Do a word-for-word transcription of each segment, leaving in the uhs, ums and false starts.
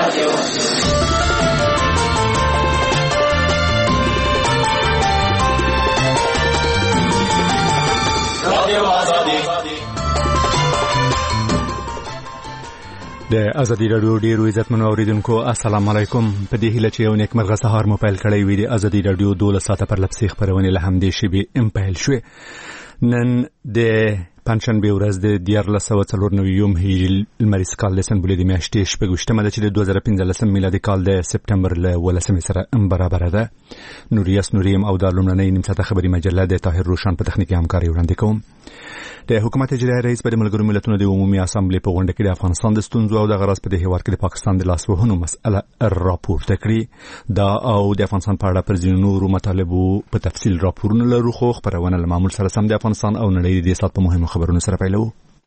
رادیو رادیو آزادی د ازادي رادیو ډیرو عزتمنو اوریدونکو السلام علیکم. په دې هیله چې یو نیکمرغه سهار مو پیل کړی وي. د ازادي رادیو دولس ساعته پر لپسې خبرونه له همدې شیبې ام پیل شوې. نن د پنځشنبه ورځ د دیارلس سوه څلور نوي هجري لمریز کال د سنبلې د میاشتې شپږویشتمه ده چې د دوه زره پنځلسم میلادي کال د سپټمبر له ولسمې سره برابره ده. نوریاس نوریم او د لومړنۍ نیم ساعته خبري مجله د طاهر روشن په تخنیکي همکاري وړاندې کوم. د حکومت اجرایي رئیس په ملګرو ملتونو د عمومي اسامبلې په غونډه کې د افغانستان د ستونزو او د غرض په هیواد کې د پاکستان د لاسوهنو مسأله راپورته کړې. دا او د افغانستان په اړه پر ځینو نورو مطالبو په تفصیل راپورونه لرو، خو خبرونه له معمول سره سم د افغانستان او نړۍ د سات په مهمو خبرونو سره پیلو.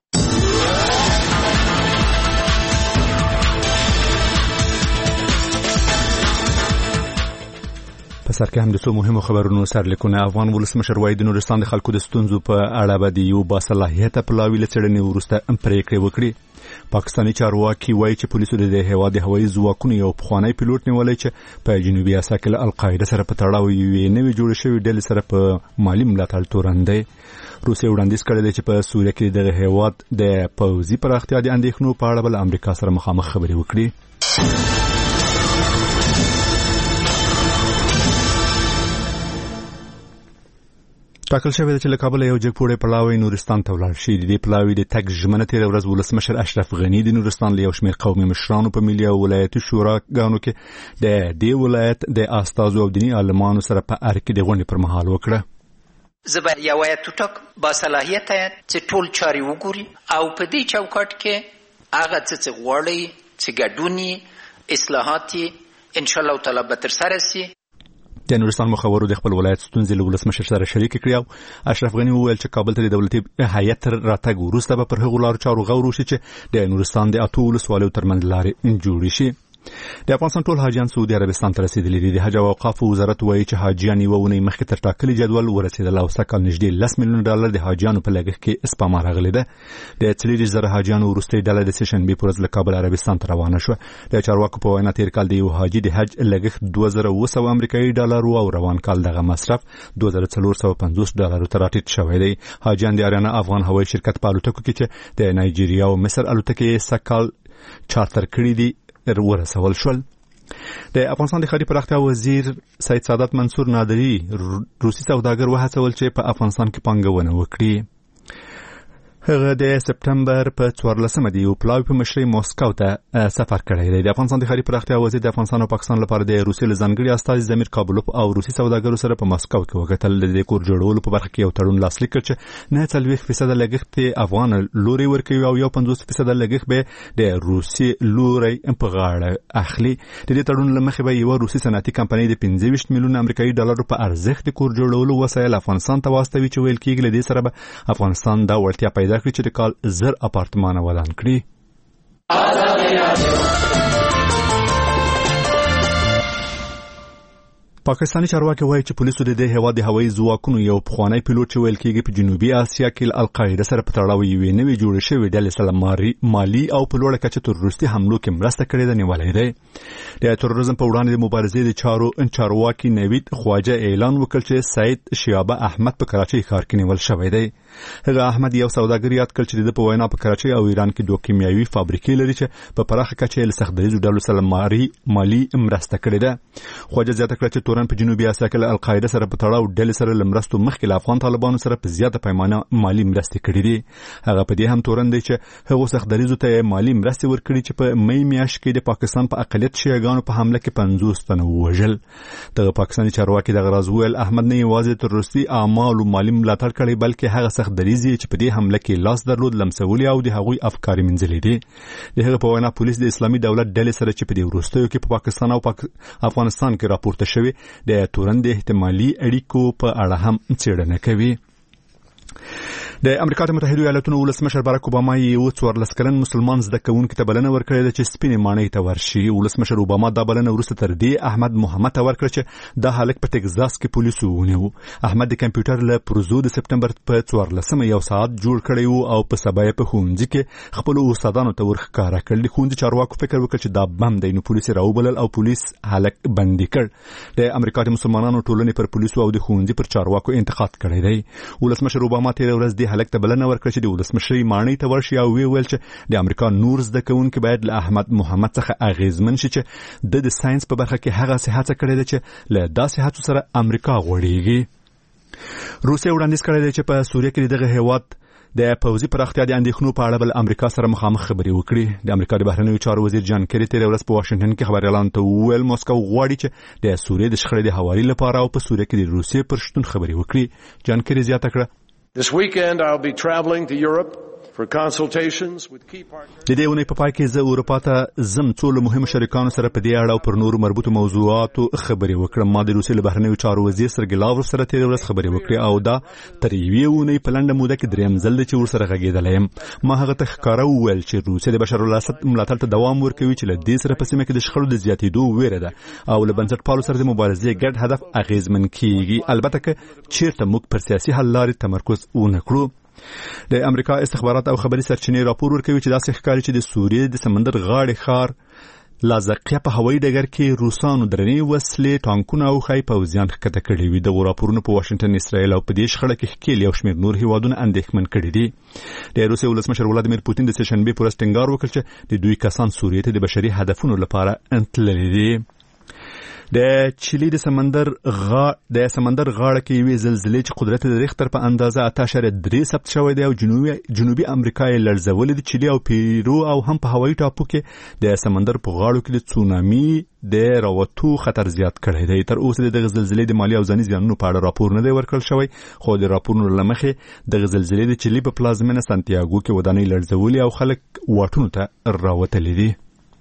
په سر کې هم د څو مهمو خبرونو سرلیکونه. افغان ولسمشر وایي د نورستان د خلکو د ستونزو په اړه به د یو باصلاحیته پلاوي له څېړنې وروسته پرېکړې وکړي. پاکستاني چارواکي وایي چې پولیسو د هیواد د هوایي ځواکونو یو پخوانی پیلوټ نیولی چې په جنوبي اسیا کې له القاعده سره په تړاو یوې نوې جوړې شوې ډلې سره په مالي ملاتړ تورن دی. روسیې وړاندیز کړی دی چې په سوریه کې دغه هیواد د پوځي پراختیا د اندېښنو په اړه به له امریکا سره مخامخ خبرې وکړي. ټاکل شوی چې له کابل یو جګپوړی پلاوی نورستان ته ولاړ شي. د دې پلاوي د تګ ژمنه تېره ورځ ولسمشر اشرف غني د نورستان له یو شمېر قومي مشرانو په ملي او ولایتي شوراګانو کې د دې ولایت د استازو او دیني عالمانو سره په اړه کې د غونډې پر مهال وکړه. زبر یو وایت ټاک با صلاحیت چې ټول چاري وګوري او په دې چوکاټ کې هغه څه غوړي چې ګډونی اصلاحاتي ان شاء الله تعالی به تر سره شي. د نورستان مخورو د خپل ولایت ستونزې له ولسمشر سره شریک کړي او اشرف غني وویل چې کابل ته د دولتي هیئت راتګ وروسته به پر هغو لارو چارو غور وشي چې د نورستان د اته ولسوالیو ترمنځ لارې جوړې شي. د افغانستان ټول حاجیان سعودي عربستان ته رسیدلي دي. د حج او اوقاف وزارت وایي چې حاجیان یوه اونۍ مخکې تر ټاکلي جدول ورسېدل او سږ کال نږدې لس میلیونه ډالر د حاجیانو په لګښت کې سپما راغلې ده. د څلېرویشت زره حاجیانو وروستۍ ډله د سهشنبې په ورځ له کابل عربستان ته روانه شوه. د چارواکو په وینا تېر کال د یو حاجي د حج لګښت دوه زره اوه سوه امریکایي ډالر او روان کال دغه مصرف دوه زره څلور سوه پنځوس ډالرو ته راټیټ شوی دی. حاجیان د اریانا افغان هوایي شرکت په الوتکو کې چې د نایجیریا او مصر الوتکې سږ کال چارتر کړي دي ورسول شول. د افغانستان د ښاري پراختیا وزیر سید سعادت منصور نادری روسي سوداګر وهڅول چې په افغانستان کې پانګونه وکړي. هغه د سپټمبر په څوارلسمه د یو پلاوي په مشرۍ موسکو ته سفر کړی دی. د افغانستان د ښاري پراختیا وزیر د افغانستان او پاکستان لپاره د روسیې له ځانګړي استازي ضمیر کابلوف او روسي سوداګرو سره په موسکو کې وکتل. د کور جوړولو په برخه کې یو تړون لاسلیک کړ چې نه څلوېښت فیصده لګښت افغان لوري ورکوي او یو پنځوس فیصده لګښت به د روسي لوري په غاړه اخلي. د دې تړون له مخې به یو روسي صنعتي کمپنۍ د پنځه ویشت میلیونه امریکایي ډالرو په ارزښت د کور جوړولو وسایل افغانستان ته واستوي چې ویل کېږي له دې سره به افغانستان دا وړتیا پیدا کړي چې د کال زر اپارتمانه ودان کړي. پاکستاني چارواکي وایي چې پولیسو د دې هیواد د هوایي ځواکونو یو پخوانی پیلوټ چې ویل کېږي په جنوبي اسیا کې له القاعده سره په تړاو یوې نوې جوړې شوې ډلې سره مالي او په لوړه کچه تروریستي حملو کې مرسته کړې ده نیولی دی. د تروریزم په وړاندې د مبارزې د چارو چارواکي نوید خواجه اعلان وکړ چې سید شیابه احمد په کراچۍ ښار کې نیول شوی دی. هغه احمد یو سوداګر یاد کړ چې د په وینا په کراچۍ او ایران کې دوه کیمیاوي فابریکې لري چې په پراخه کچه له سختدریزو ډلو سره مالي مرسته کړې ده. خواجه زیاته کړه چې تورن په جنوبي اسیا کې له القاعده سره په تړاو ډلې سره لمرستو مخکې له افغان طالبانو سره په زیاته پیمانه مالي مرستې کړې دي. هغه په دې هم تورن دی چې هغه سختدریزو ته مالي مرستې ورکړي چې په مې میاشت کې د پاکستان په اقلیت شیعاګانو په حمله کې پنځوس تنه ووژل. د پاکستاني چارواکي دغه راز ویل احمد نه یوازې تروریستي اعمالو مالي ملاتړ کړی بلکې هغه سختدریزي چې په دې حمله کې لاس درلود لمسولي او د هغوی افکار منځلي دي. د هغه په وینا پولیس د اسلامي دولت ډلې سره چې په دې وروستیو کې په پاکستان او پاک افغانستان کې راپورته شوی د تورن د احتمالي اړیکو په اړه هم څېړنه کوي. د امریکا متحده ایالاتونو ولسمشر باراک اوباما یو څوارلس کلن مسلمان زده کوونکي ته بلنه ورکړې ده چې سپینې ماڼۍ ته ورشي. ولسمشر اوباما دا بلنه وروسته تر دې احمد محمد ته ورکړه چې د هالک په ټکزاس کې پولیسو ونیو. احمد د کمپیوټر له پروزو د سپټمبر په څوارلسمه یو ساعت جوړ کړی وو او په سبا یې په ښوونځي کې خپل استادانو ته ورښکاره کړل. ښوونځي چارواکو فکر وکړ چې دا بم دی، نو پولیس راوبلل او پولیس هالک بندي کړ. د امریکا د مسلمانانو ټولنې پر پولیسو او د ښوونځي پر چارواکو انتقاد کړی دی. ولسمشر اوباما تیر ورځ د هالک ته بلنه ورکړه چې د ولسمشرۍ ماڼۍ ته ورشي او وی ویل چې د امریکا نور زده کوونکي باید له احمد محمد څخه اغیزمن شي چې د د ساينس په برخه کې هغه هڅه کړې ده چې له داسې هڅو سره امریکا غوړېږي. روسیه وړاندیز کړی دی چې په سوریه کې دغه هیواد د پوځي پراختیا د اندېښنو په اړه بل امریکا سره مخامخ خبرې وکړي. د امریکا د بهرنیو چارو وزیر جان کری تیر ورځ په واشنگټن کې خبريالانو ته وویل موسکو غواړي چې د سوریې د شخړې د هواري لپاره او په سوریه کې د روسیې پر شتون خبرې وکړي. جان کری زیاته کړه This weekend I'll be traveling to Europe for consultations with key partners. د دې ونې په پای کې زه اروپا ته زم څو له مهمو شریکانو سره په دې اړه او پر نورو مربوطو موضوعاتو خبرې وکړم. ما د روسیې له بهرنیو چارو وزیر سرګی لاوروف سره تیر ورځ خبرې وکړې او دا تر یوې ونې په لنډه موده کې دریم ځل دی چې ورسره غږېدلی یم. ما هغه ته ښکاره وویل چې روسیه د بشرالاسد ملاتړ ته دوام ورکوي چې له دې سره په سیمه کې د شخړو د زیاتېدو ویره ده او له بنسټپالو سره د مبارزې ګډ هدف اغیزمن کیږي، البته که چیرته موږ پر سیاسي حل لارې تمرکز ونه کړو. د امریکا استخبارات او خبري سرچینې راپور ورکوي چې داسې ښکاري چې د سوریې د سمندر غاړې ښار لازقیه په هوایي ډګر کې روسانو درنې وسلې، ټانکونه او خای پوځیان ښکته کړي وي. د راپورونو په واشنگټن، اسرائیل او په دې شخړه کې ښکېل یو شمېر نور هیوادونه اندېښمن کړي دي. د روسیې ولسمشر ولادیمیر پوتین د سهشنبې پر ورځ ټینګار وکړ چې د دوی کسان سوریې ته د بشري هدفونو لپاره تللي دي. د چيلي د سمندر غا د سمندر غاړه کې یوې زلزلې چې قدرت د ریختر په اندازه اته اعشاریه درې ثبت شوی دی او جنوبي جنوبي امریکا یې لړزولې د چيلي او پیرو او هم په هوایي ټاپو کې د سمندر په غاړو کې د تسونامي د راوتو خطر زیات کړی دی. تر اوسه د زلزلې د مالی او ځاني زیانونو په اړه راپور نه دی ورکړل شوی، خو د راپورونو له مخې د زلزلې د چيلي په پلازمینه سانتیاګو کې ودانۍ لړزولې او خلک واټونو ته راوتلي دي.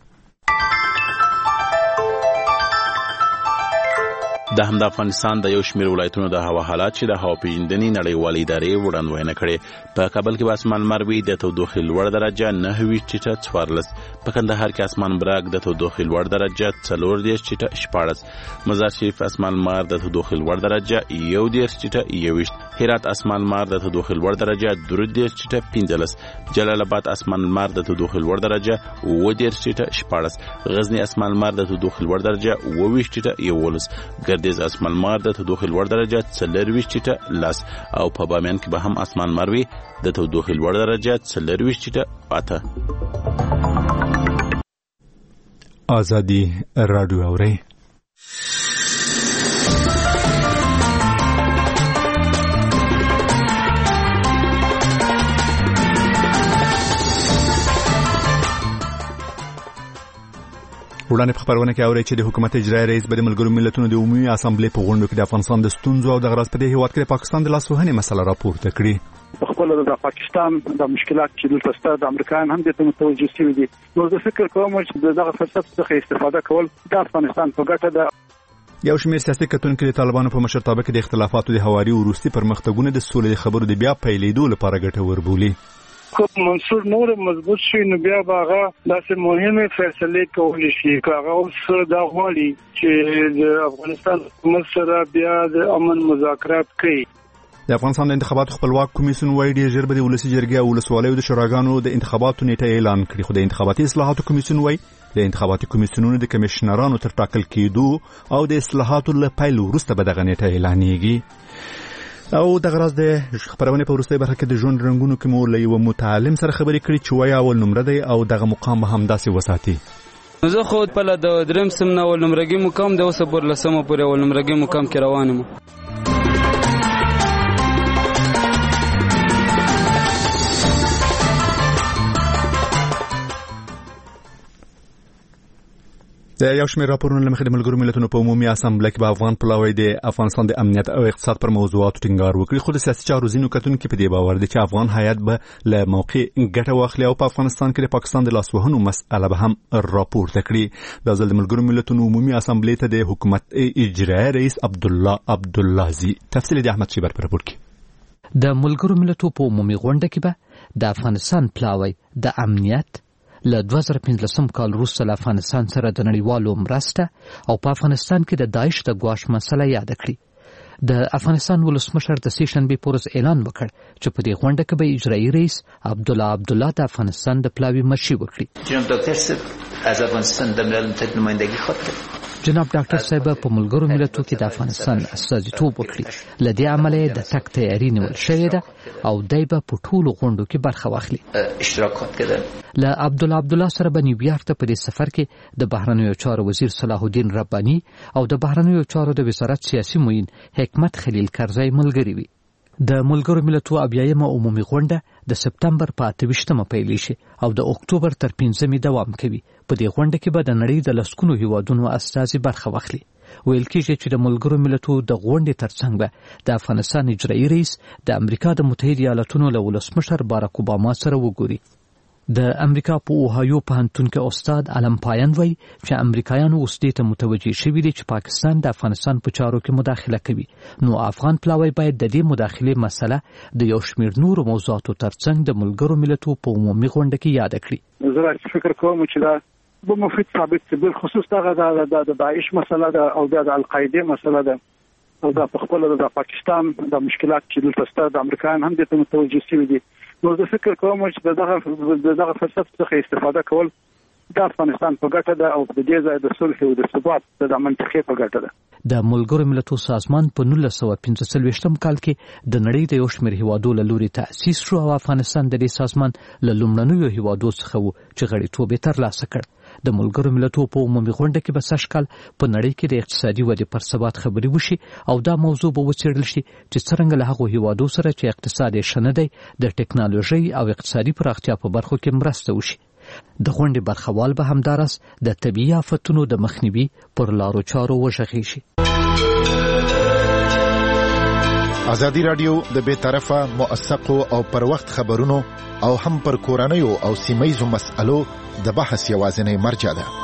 د هم د افغانستان د یو شمېر ولایتونو د هوا حالات چې د هوا پیژندنې نړیوالې ادارې وړاندوینه کړې. په کابل کې به اسمان لمر وي، د تودوخې لوړ درجه نهه ویشت ټیټه څوارلس، په کندهار کې اسمان براق د تودوخې لوړ درجه څلور دېرش ټیټه شپاړس، مزار شریف اسمان لمر د تودوخې لوړ درجه یو دېرش ټیټه یوویشت، هرات اسمان لمر د تودوخې لوړ درجه درې دېرش ټیټه پنځلس، جلال آباد اسمان لمر د تودوخې لوړ درجه اووه دېرش ټیټه شپاړس، غزني اسمان لمر د تودوخې لوړ درجه اووه ویشت ټیټه یوولس، ګردیز اسمان لمر د تودوخې لوړ درجه څلور ویشت ټیټه لس او په بامیان کې به هم اسمان لمر وي د تودوخې لوړ درجه څلور ویشت ټیټه اته. ازادي رادیو اوري وړاندې په خبرونه کې اوري چې د حکومت اجرایي رئیس به د ملګرو ملتونو د عمومي اسامبلې په غونډه کې د افغانستان د ستونزو او د غراس په دې هیواد کې د پاکستان د لاسوهنې مسله راپورته کړي. خپل د پاکستان د مشکلات چې دلته ستاسو د امریکایان هم د متوجه شوي دي، نو زه فکر کوم چې دغه فرصت څخه استفاده کول د افغانستان په ګټه ده. یو شمېر سیاسي کتونکو د طالبانو په مشرتابه کې د اختلافاتو د هواري وروستي پرمختګونه د سولې د خبرو د بیا پیلېدو لپاره ګټور بولي. کوم منصور نور مضبوط شي نو بیا باغه داسې مهمه فیصله کولی شي. کاغه اوس دا غواړي چې د افغانستان حکومت سره بیا د امن مذاکرات کوي. د افغانستان د انتخاباتو خپلواک کمیسیون وايي ډېر ژر به د ولسي جرګې او ولسوالیو د شوراګانو د انتخاباتو نیټه اعلان کړي، خو د انتخاباتي اصلاحاتو کمیسیون وايي د انتخاباتي کمیسیونونو د کمشنرانو تر ټاکل کېدو او د اصلاحاتو له پیل وروسته به دغه نیټه اعلانېږي. او د غراز د خبرونه په وروستۍ برخه کې د ژوند رنگونو کې مو له یو متعلم سره خبرې کړې چې وایي اول نمره دی او دغه مقام به هم داسې وساتي. زه خو په ل د دریم سم نه اول نمرګي مقام د اوسه پر لسمه پورې اول نمرګي مقام کې روان یم. د یو شمېر راپورونو لمخې د ملګرو ملتونو په عمومي اسامبله کې به افغان پلاوی د افغانستان د امنیت او اقتصاد پر موضوعاتو ټینګار وکړي، خو د سیاسي چارو ځینو کتونکو په دې باور دي چې افغان هیات به له موقع ګټه واخلي او په افغانستان کې د پاکستان د لاسوهنو مسأله به هم راپورته کړي. دا ځل د ملګرو ملتونو عمومي اسامبلې ته د حکومت اجرایي رئیس عبدالله عبداللهزي. تفصیل د احمد شیبر پر راپور کې. د ملګرو ملتونو په عمومي غونډه کې به د افغانستان پلاوی د امنیت له دوه زره پنځلسم کال وروسته له افغانستان سره د نړیوالو مرسته او په افغانستان کې د داعش د ګواښ مسله یاد کړي. د افغانستان ولسمشر د سې شنبې په ورځ اعلان وکړ چې په دې غونډه کې به اجرایي رئیس عبدالله عبدالله د افغانستان د پلاوي مشري وکړي. جناب ډاکټر صاحب از افغانستان د ملل متحد نمایندګي خواته جناب ډاکټر صاحب په ملګرو ملتونو کې د افغانستان استازیتوب وکړي. له دې عمله د تک تیاری نیول شوې ده او دای به په ټولو غونډو کې برخه واخلي. اشتراکات کړل. له عبدالله عبدالله سره به نیویارک ته په دې سفر کې د بهرنیو چارو وزیر صلاح الدین رباني او د بهرنیو چارو د وزارت سیاسي معین حکمت خلیل کرزی ملګري وي. د ملګرو ملتونو اویایمه عمومي غونډه د سپتمبر په اته ویشتمه پیل شي او د اکتوبر تر پنځمې دوام کوي. په دې غونډه کې به د نړۍ د لسګونو هیوادونو استازي برخه واخلي. ویل کېږي چې د ملګرو ملتونو د غونډې ترڅنګ به د افغانستان اجرایي رئیس د امریکا د متحده ایالاتونو له ولسمشر باراک اوباما سره وګوري. د امریکا په اوهایو پوهنتون کې استاد علم پایان وایي چې امریکایانو اوس دې ته متوجه شوي دي چې پاکستان د افغانستان په چارو کې مداخله کوي، نو افغان پلاوی باید د دې مداخلې مسله د یو شمېر نورو موضوعاتو ترڅنګ د ملګرو ملتونو په عمومي غونډه کې یاد کړي. زه فکر کوم چې دا به مفید ثابت شي، بالخصوص دغه د داعش مسله ده او د القاعده مسله ده او دا په خپل د پاکستان د مشکلات چې دلته ستاسو د امریکایان هم دې ته متوجه شوي دي. نو زه فکر کوم چې دغه دغه فرصت څخه استفاده کول د افغانستان په ګټه ده او د دې ځای د صلح او د ثبات د منطقې په ګټه ده. د ملګرو ملتونو سازمان په نولس سوه پنځه څلوېښتم کال کې د نړۍ د یو شمېر هیوادو له لوري تأسیس شو او افغانستان د دې سازمان له لومړنیو هیوادو څخه و چې غړیتوب یې ترلاسه کړ. د ملګرو ملتونو په عمومي غونډه کې به سږ کال په نړۍ کې د اقتصادي ودې پر ثبات خبرې وشي او دا موضوع به وڅېړل شي چې څرنګه له هغو هیوادو سره چې اقتصاد یې ښه نه دی د ټکنالوژۍ او اقتصادي پراختیا په برخو کې مرسته وشي. د غونډې برخوال به همداراز د طبیعي آفتونو د مخنیوي پر لارو چارو وغږېږي. ازادي راډیو د بې طرفه موثقو او پر وخت خبرونو او هم پر کورنیو او سیمه‌یزو مسألو د بحث یوازینی مرجع ده.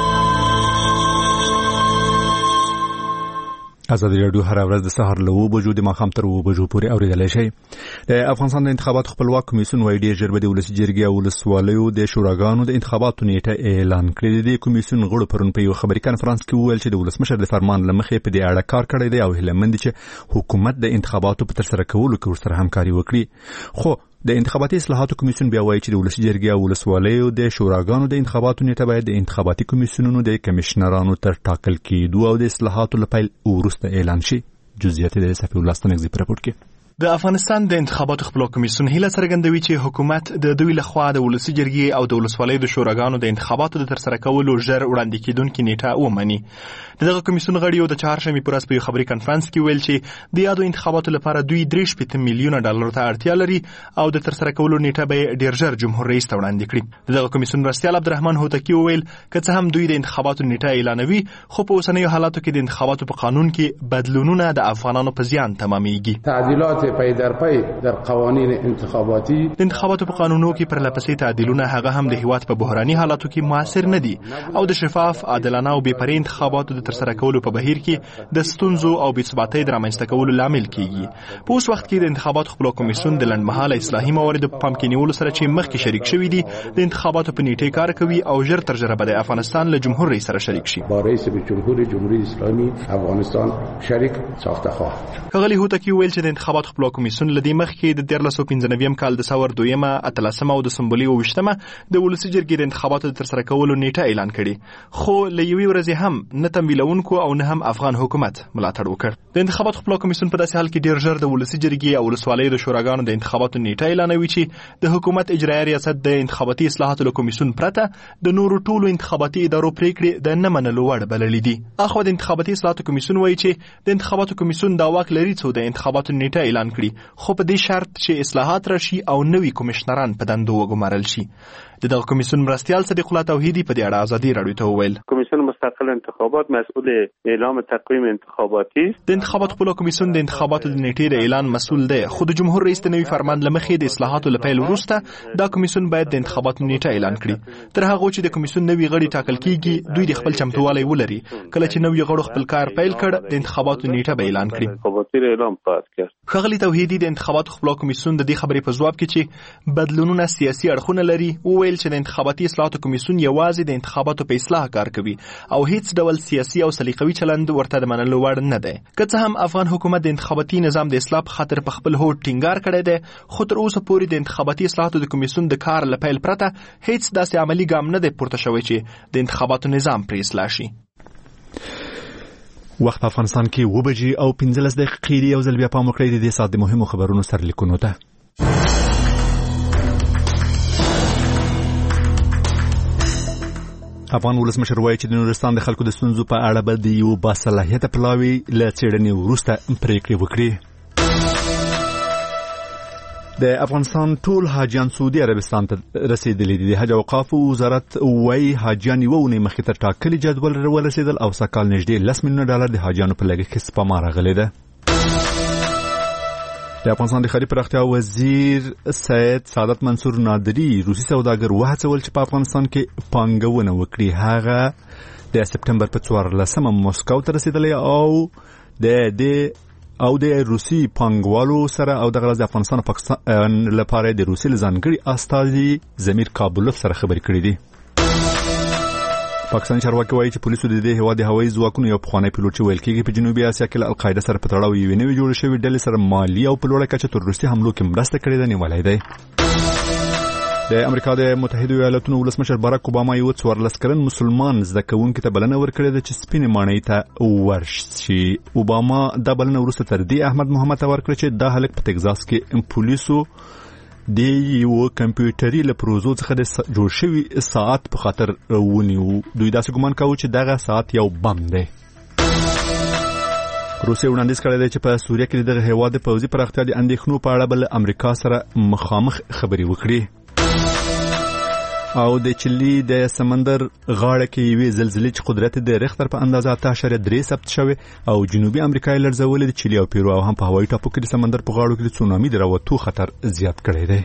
ازادي راډیو هر ورځ د سهار له اوه بجو د ماښام تر اوه بجو پورې اورېدلی شئ. د افغانستان د انتخاباتو خپلواک کمیسیون وايي ډېر ژر به د ولسي جرګې او ولسوالیو د شوراګانو د انتخاباتو نیټه اعلان کړې. د کمیسیون غړو پرون په یو خبري کنفرانس کې وویل چې د ولسمشر د فرمان له مخې په دې اړه کار کړی دی او هیله مند دي چې حکومت د انتخاباتو په ترسره کولو کې ورسره همکاري وکړي. خو د انتخاباتي اصلاحاتو کمیسیون بیا وایي چې د ولسي جرګې او ولسوالیو د شوراګانو د انتخاباتو نیټه باید د انتخاباتي کمیسیونونو د کمشنرانو تر ټاکل کېدو او د اصلاحاتو له پیل وروسته اعلان شي. جزئیات د صفي الله ستنګزي په راپور کې. د افغانستان د انتخاباتو خپلواک کمیسیون هیله څرګندوي چې حکومت د دوی لخوا د ولسي جرګې او د ولسوالیو د شوراګانو د انتخاباتو د ترسره کولو ژر وړاندې کېدونکې نیټه ومني. دغه کمیسیون غړي د چهارشنبې په ورځ په یو خبري کنفرانس کې ویل چې د یادو انتخاباتو لپاره دوی درې شپېته میلیونه ډالر ته اړتیا لري او د ترسره کولو نیټه به ډېر ژر جمهور رئیس ته وړاندې کړي. دغه کمیسیون مرستیال عبدالرحمن هوتکی وویل که څه هم دوی د انتخاباتو نیټه اعلانوي خو په اوسنیو حالاتو کې د انتخاباتو په قانون کې بدلونونه د افغانانو په زیان تمامېږي. تعدیلات پی در پی در قوانین انتخاباتی د انتخاباتو په قانونو کې پرلپسې تعدیلونه هغه هم د هیواد په بحراني حالاتو کې موثر نه دي او د شفاف، عادلانه او بې پرې انتخاباتو د ترسره کولو په بهیر کې د ستونزو او بې ثباتۍ د رامنځته کولو لامل کیږي. په اوس وخت کې د انتخاباتو خپلواک کمیسیون د لنډمهاله اصلاحي مواردو په پام کې نیولو سره چې مخکې شریک شوي دي د انتخاباتو په نیټې کار کوي او ژر تر ژره به د افغانستان له جمهور رئیس سره شریک شي. با رئیس جمهور جمهوری اسلامی افغانستان شریک ساخته خواهد. ښاغلي هوتکی ویل چې د انتخاباتو خپلواک کمیسیون له دې مخکې د دیارلس سوه پنځه نوي کال د سور دویمه، اتلسمه او د سنبلې اوویشتمه د ولسي جرګې د انتخاباتو د ترسره کولو نیټه اعلان کړې، خو له یوې ورځې هم نه تمویلونکو او نه هم افغان حکومت ملاتړ وکړ. د انتخاباتو خپلواک کمیسیون په داسې حال کې ډېر ژر د ولسي جرګې او ولسوالیو د شوراګانو د انتخاباتو نیټه اعلانوي چې د حکومت اجرایي ریاست د انتخاباتي اصلاحاتو له کمیسیون پرته د نورو ټولو انتخاباتي ادارو پریکړې د نه منلو وړ بللې دي. اخوا د انتخاباتي اصلاحاتو کمیسیون وایي چې د انتخاباتو کمیسیون دا واک لري څو د انتخاباتو نیټه اعلان کړي، خو په دې شرط چې اصلاحات راشي او نوي کمشنران په دندو وګمارل شي. د دغه کمیسیون مرستیال صدیق الله توحیدی په دې اړه ازادي راډیو ته وویل کمیسیون مستقل انتخابات مسئول اعلام تقویم انتخاباتی د انتخاباتو خپل کمیسیون د انتخاباتو د نیټې د اعلان مسؤل دی خو د جمهور رئیس د نوي فرمان لمخې د اصلاحاتو لپاره وروسته دا کمیسیون باید د انتخاباتو نیټه اعلان کړي تر هغه چې د کمیسیون نوي غړي ټاکل کیږي دوی د خپل چمتووالی ولري کله چې نوي غړو خپل کار پیل کړ د انتخاباتو نیټه به اعلان کړي انتخاباتي اعلان پات کړ خغلی توحیدی د انتخاباتو خپل کمیسیون د دې خبرې په جواب کې چې بدلونونه سیاسي اړخونه لري وویل چې د انتخاباتي اصلاحاتو کمیسیون یوازې د انتخاباتو په اصلاح کار کوي او هیڅ ډول سیاسي او سلیقوي چلند ورته د منلو وړ نه دی که څه هم افغان حکومت د انتخاباتي نظام د اصلاح په خاطر په خپل هوډ ټینګار کړی دی خو تر اوسه پورې د انتخاباتي اصلاحاتو د کمیسیون د کار له پیل پرته هیڅ داسې عملی ګام نه دی پورته شوی چې د انتخاباتو نظام پرې اصلاح شي وخت افغانستان کې و بجې او پنځلس دقیقې دی یو ځل بیا پام وکړئ د دې ساعت د مهمو خبرونو سرلیکونو ته افغان ولسمشر وایي چې د نورستان د خلکو د ستونزو په اړه به د یو باصلاحیته پلاوي له څېړنې وروسته پریکړې وکړي د افغانستان ټول حاجیان سعودي عربستان ته رسیدلي دي د حج او اوقافو وزارت وایي حاجیان یو ونې مخکې تر ټاکلي جدول ورسېدل او سږ کال نږدې لس میلیونه ډالر د حاجیانو په لګښت کې سپما راغلې ده د افغانستان د ښاري پراختیا وزیر سید سعادت منصور نادري روسي سوداګر وهڅول چې په افغانستان کې پانګونه وکړي هغه د سپټمبر په څوارلسمه مسکو ته رسیدلی او د دې او د روسي پانګوالو سره او د غرض افغانستان او پاکستان لپاره د روسي لزانګړي استازي زمیر کابلوف سره خبرې کړې دي پاکستان چارواکي وایي چې پولیسو د دې هوا د هوایي ځواکونو یو پخوانی پیلوټ چې ویل کېږي په جنوبي اسیا کې له القاعده سره په تړاو یوې نوې جوړې شوې ډلې سره مالي او په لوړه کچه تروریستي حملو کې مرسته کړې ده نیولی دی د امریکا د متحده ایالاتونو ولسمشر باراک اوباما یو څوارلس کلن مسلمان زده کوونکي ته بلنه ورکړې ده چې سپینې ماڼۍ ته ورشي اوباما دا بلنه وروسته تر دې احمد محمد ته ورکړه چې دا هلک په تګزاس کې پولیسو د یو کمپیوټري له پروژو څخه د جوړ شوي ساعت په خاطر ونیو دوی داسې ګمان کاوه چې دغه ساعت یو بم دی روسیه وړاندیز کړی دی چې په سوریه کې دغه هیواد د پوځي پراختیا د اندېښنو په اړه بل امریکا سره مخامخ خبرې وکړي او د چلی د سمندر غاړه کې یوې زلزلې چې قدرت د ریختر په اندازه اته اعشاریه درې ثبت شوی او جنوبي امریکا یې لړزولې د چلی او پیرو او هم په هوایي ټاپو کې د سمندر په غاړو کې د تسونامي د راوتو خطر زیات کړی دی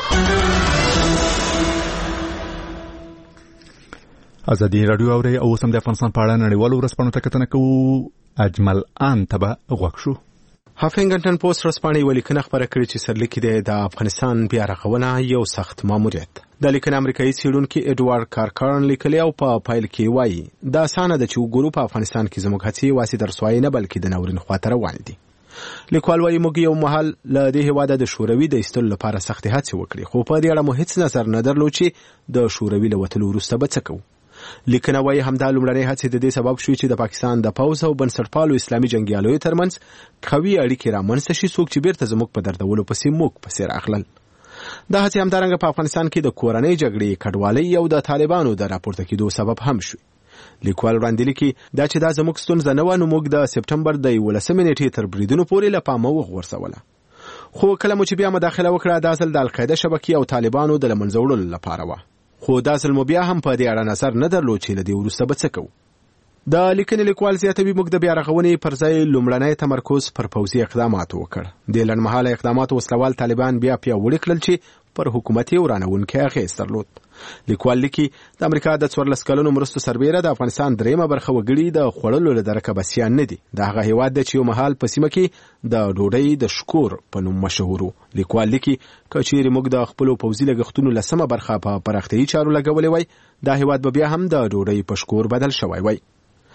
ازادي راډیو اوري او سم د افغانستان په اړه نړیوالو ورځپاڼو ته کتنه کوو اجمل ان تبه غوښ شو هافنګټن پوسټ ورځپاڼې ولیکنه خبره کړې چې سرلیکي د افغانستان بیا رغونه یو سخت ماموریت د لیکنې امریکایي څېړونکي اډوارډ کارکارن لیکلي او په پایل کې وایي دا اسانه ده چې وګورو په افغانستان کې زموږ هڅې واسي در سوای نه بلکې د ناورین خواته روان دي لیکوال وایي موږ یو مهال له دې هېواده د شوروي د ایستلو لپاره سختې هڅې وکړې خو په دې اړه مو هېڅ نظر نه درلود چې د شوروي له وتلو وروسته به څه کوو لیکنه وایي همدا لومړنۍ هڅې د دې سبب شوې چې د پاکستان د پوځ او بنسټپالو اسلامي جنګیالیو ترمنځ قوي اړیکې رامنځته شي څوک چې بیرته زموږ په دردولو پسې موږ پسې راغلل دا هڅې همدارنګه په افغانستان کې د کورنۍ جګړې کډوالۍ او د طالبانو د راپورته کېدو سبب هم شوې لیکوال وړاندې لیکي دا چې دا زموږ ستونزه نه وه نو موږ د سپټمبر د یولسمې نیټې تر بریدونو پورې له پامه وغورځوله خو کله مو چې بیا مداخله وکړه دا ځل د القاعده شبکې او طالبانو د له منځه وړلو لپاره وه خو دا ځل مو بیا هم په دې اړه نظر نه درلود چې له دې وروسته به څه کوو د لیکنې لیکوال زیاتوي موږ د بیا رغونې پر ځای لومړنی تمرکز پر پوځي اقداماتو وکړ د لنډمهاله اقداماتو وسلوال طالبان بیا پیاوړي کړل چې پر حکومت یې ورانوونکی اغېز درلود لیکوال لیکي د امریکا د څوارلس کلونو مرستو سربیره د افغانستان دریمه برخه وګړي د خوړلو له درکه بسیان نه دي د هغه هېواد دی چې یو مهال په سیمه کې د ډوډۍ د شکور په نوم مشهور و لیکوال لیکي که چیرې موږ د خپلو پوځي لګښتونو لسمه برخه په پراختیایي چارو لګولې وای دا هېواد به بیا هم د ډوډۍ په شکور بدل شوی وای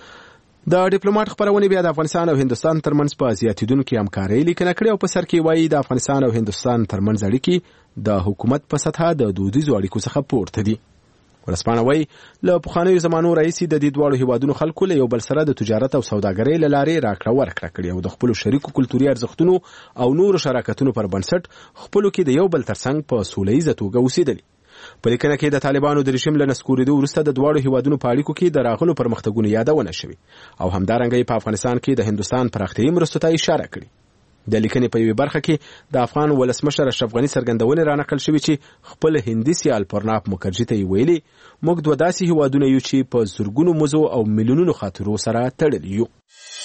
د ډیپلوماټ خبرونه بیا د افغانستان او هندستان ترمنځ په زیاتیدونکو همکارۍ لیکنه کړې او په سر کې وایي د افغانستان او هندستان ترمنځ اړیکې د حکومت په سطحه د دودیزو اړیکو څخه پورته دي ورسپانه وایي له پخوانیو زمانو راهیسې د دې دواړو هیوادونو خلکو له یو بل سره د تجارت او سوداګرۍ له لارې راکړه ورکړه کړې او د خپلو شریکو کلتوري ارزښتونو او نورو شراکتونو پر بنسټ خپلو کې د یو بل ترڅنګ په سوله ییزه توګه اوسېدلي په لیکنه کې د طالبانو د رژیم له نسکورېدو وروسته د دواړو هیوادونو په اړیکو کې د راغلو پرمختګونو یادونه شوې او همدارنګه په افغانستان کې د هندستان پراختیایي مرستو ته اشاره کړې د لیکنې په یوه برخه کې د افغان ولسمشر اشرف غنی څرګندونه را نقل شوې چې خپل هندي سیال پرناب مکرجي ته ویلي موږ دوه داسې هیوادونه یو چې په زرګونو مزو او میلیونونو خاطرو سره تړلي یو.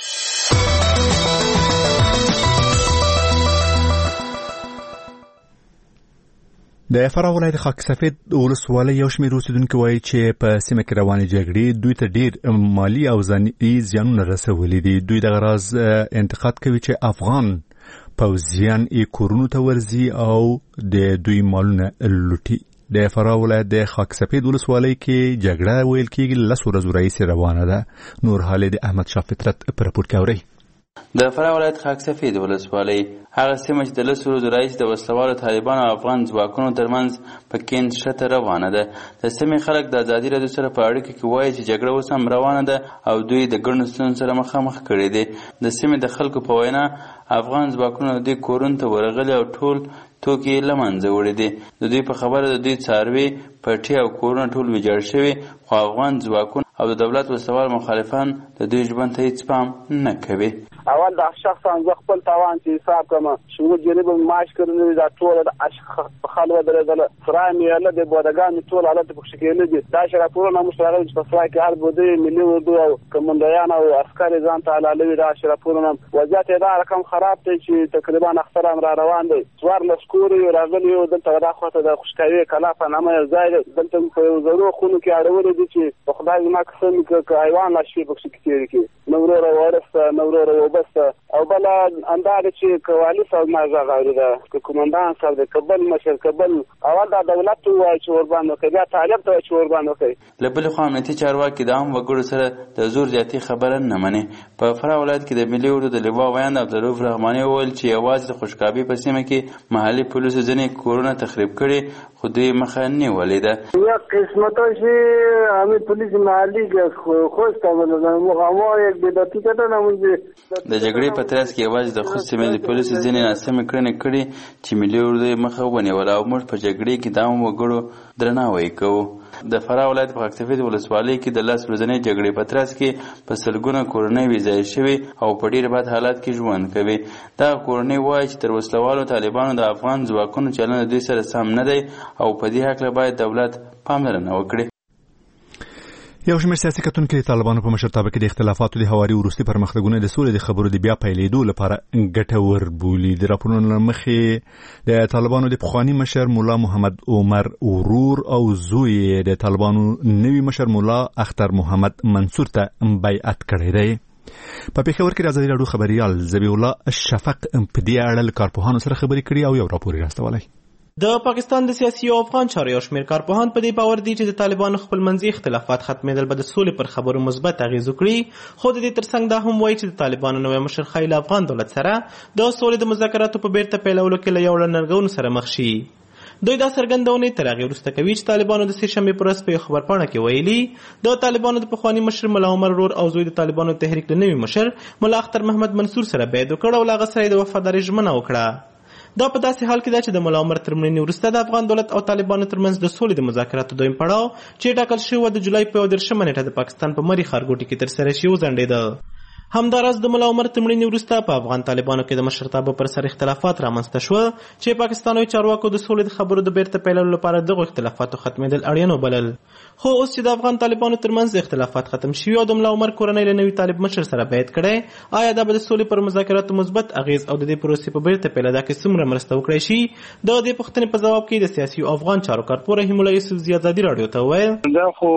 د فراه ولایت خاک سفید ولسوالۍ یو شمېر اوسیدونکو وایي چې په سیمه کې روانې جګړې دوی ته ډېر مالی او ځاني زیانونه رسولي دي. دوی دغه راز انتقاد کوي چې افغان پوځیان یې کورونو ته ورځي او د دوی مالونه لوټي. د فراه ولایت د خاک سفید ولسوالۍ کې جګړه ویل کېږي لس ورځو راهیسې روانه ده. نور حال د احمد شاه فطرت په راپور کې اورئ. د فراه ولایت خاک سفید ولسوالۍ هغه سیمه چې د لسو ورځو راهیسې د وسلوالو طالبانو او افغان ځواکونو ترمنځ په کې نښته روانه ده. د سیمې خلک د ازادي راډیو سره په اړیکه کې وایي چې جګړه اوس هم روانه ده او دوی د ګڼو ستونزو سره مخامخ کړي دي. د سیمې د خلکو په وینا افغان ځواکونه د دوی کورونو ته ورغلي او ټول توکي له منځه وړي دي. د دوی په خبره د دوی څاروي پټي او کورونه ټول ویجاړ شوي، خو افغان ځواکونه او د دولت وسوال مخالفان د دوی ژوند ته هیڅ پام نه کوي. اول د شخصا زه خپل تاوان چې حساب کوم شروع جریب معاش کړنې دا ټول د اشخاص خلوه درېدل فرامي له د بودګان ټول حالت په شکل دي. دا شراپورونه مشرغه چې په فلای کې هر بده ملي وردو او کمانډایان او عسکر ځان ته علالوي. دا شراپورونه وضعیت دا رقم خراب دی چې تقریبا اختر هم را روان دی. څوار لسکوري راغلي او دلته دا خوته د خوشکاوي کلافه نامه ځای دلته په زرو خونو کې اړول دي چې په خدای ما قسم کې حیوان لا شي په شکل کې نورو ورسته نورو بس او بل انداز چې کوالي صاحب ما غاړي دا کمانډان صاحب د کابل مشر کابل اول دا دولت وای چې ورباندې کوي طالب ته چې ورباندې کوي. لبل خو امنیتي چارواکي د عام وګړو سره د زور زیاتی خبره نه مني. په فراه ولایت کې د ملي اردو د لوا ویاند عبدالرؤف رحماني وویل چې یوازې د خوشکابي په سیمه کې محلي پولیسو ځینې کورونه تخریب کړي خو دوی مخه نیولې ده. یا قسمت شي हामी پولیس محلي خوش تمام مو یک بدعتي کته نه مونږ د جګړې په ترڅ کې یوازې د خوست سیمې د پولیسو ځینې ناسمې کړنې کړي چې ملي اردو مخه ونیوله او موږ په جګړې کې د عامو وګړو درناوی کوو. د فراه ولایت په خاک سفید ولسوالۍ کې د لس ورځنۍ جګړې په ترڅ کې په سلګونه کورنۍ ویځای شوي او په ډېر بد حالت کې ژوند کوي. دغه کورنۍ وایي چې تر وسلوالو طالبانو د افغان ځواکونو چلند دوی سره سم نه دی او په دې هکله باید دولت پاملرنه وکړي. یو شمېر سیاسي کتونکي د طالبانو په مشرتابه کې د اختلافاتو د هواري وروستي پرمختګونه د سولې د خبرو د بیا پیلېدو لپاره ګټور بولي. د راپورونو مخې د طالبانو د پخواني مشر مولا محمد عمر ورور او زوی د طالبانو نوي مشر مولا اختر محمد منصور ته بیعت کړی دی. په پیښور کې د ازادي راډیو خبريال ذبیح الله شفق په دې اړه له کارپوهانو سره خبرې کړې او یو راپور یې راستولی. د پاکستان د سیاسي او افغان چارو یو شمېر کارپوهان په دې باور دي چې د طالبانو خپلمنځي اختلافات ختمېدل به د سولې پر خبرو مثبت اغېز وکړي. خو د دې ترڅنګ دا هم وایي چې د طالبانو نوی مشر ښایي له افغان دولت سره د سولې د مذاکراتو په بیرته پیلولو کې له یو له ننګونو سره مخ شي. دوی دا څرګندونه تر هغې وروسته کوي چې طالبانو د سېشنبې په ورځ په یو خبرپاڼه کې ویلي د طالبانو د پخواني مشر ملا عمر ورور او زوی د طالبانو تحریک له نوي مشر ملا اختر محمد منصور سره بیعت وکړ او له هغه سره یې د وفادارۍ ژمنه وکړه. دا په داسې حال کې ده چې د ملا عمر تر مړینې وروسته د افغان دولت او طالبانو ترمنځ د سولې د مذاکراتو دویم پړاو چې ټاکل شوی و د جولای په یو دېرشمه نیټه د پاکستان په مري ښارګوټي کې ترسره شي وځنډېده. همداراز د ملا عمر تر مړینې وروسته په افغان طالبانو کې د مشرتابه پر سر اختلافات رامنځته شوه چې پاکستاني چارواکو د سولې د خبرو د بیرته پیلولو لپاره دغو اختلافاتو ختمېدل اړین وبلل. خو اوس چې د افغان طالبانو ترمنځ اختلافات ختم شوي او د ملا عمر کورنۍ له نوي طالب مشر سره بیعت کړی، آیا دا به د سولې پر مذاکراتو مثبت اغېز او د دې پروسې په بیرته پیلېدا کې څومره مرسته وکړی شي؟ د دې پوښتنې په ځواب کې د سیاسي او افغان چارو کارپور رحیم الله یوسفزي ازادي راډیو ته وویل دا خو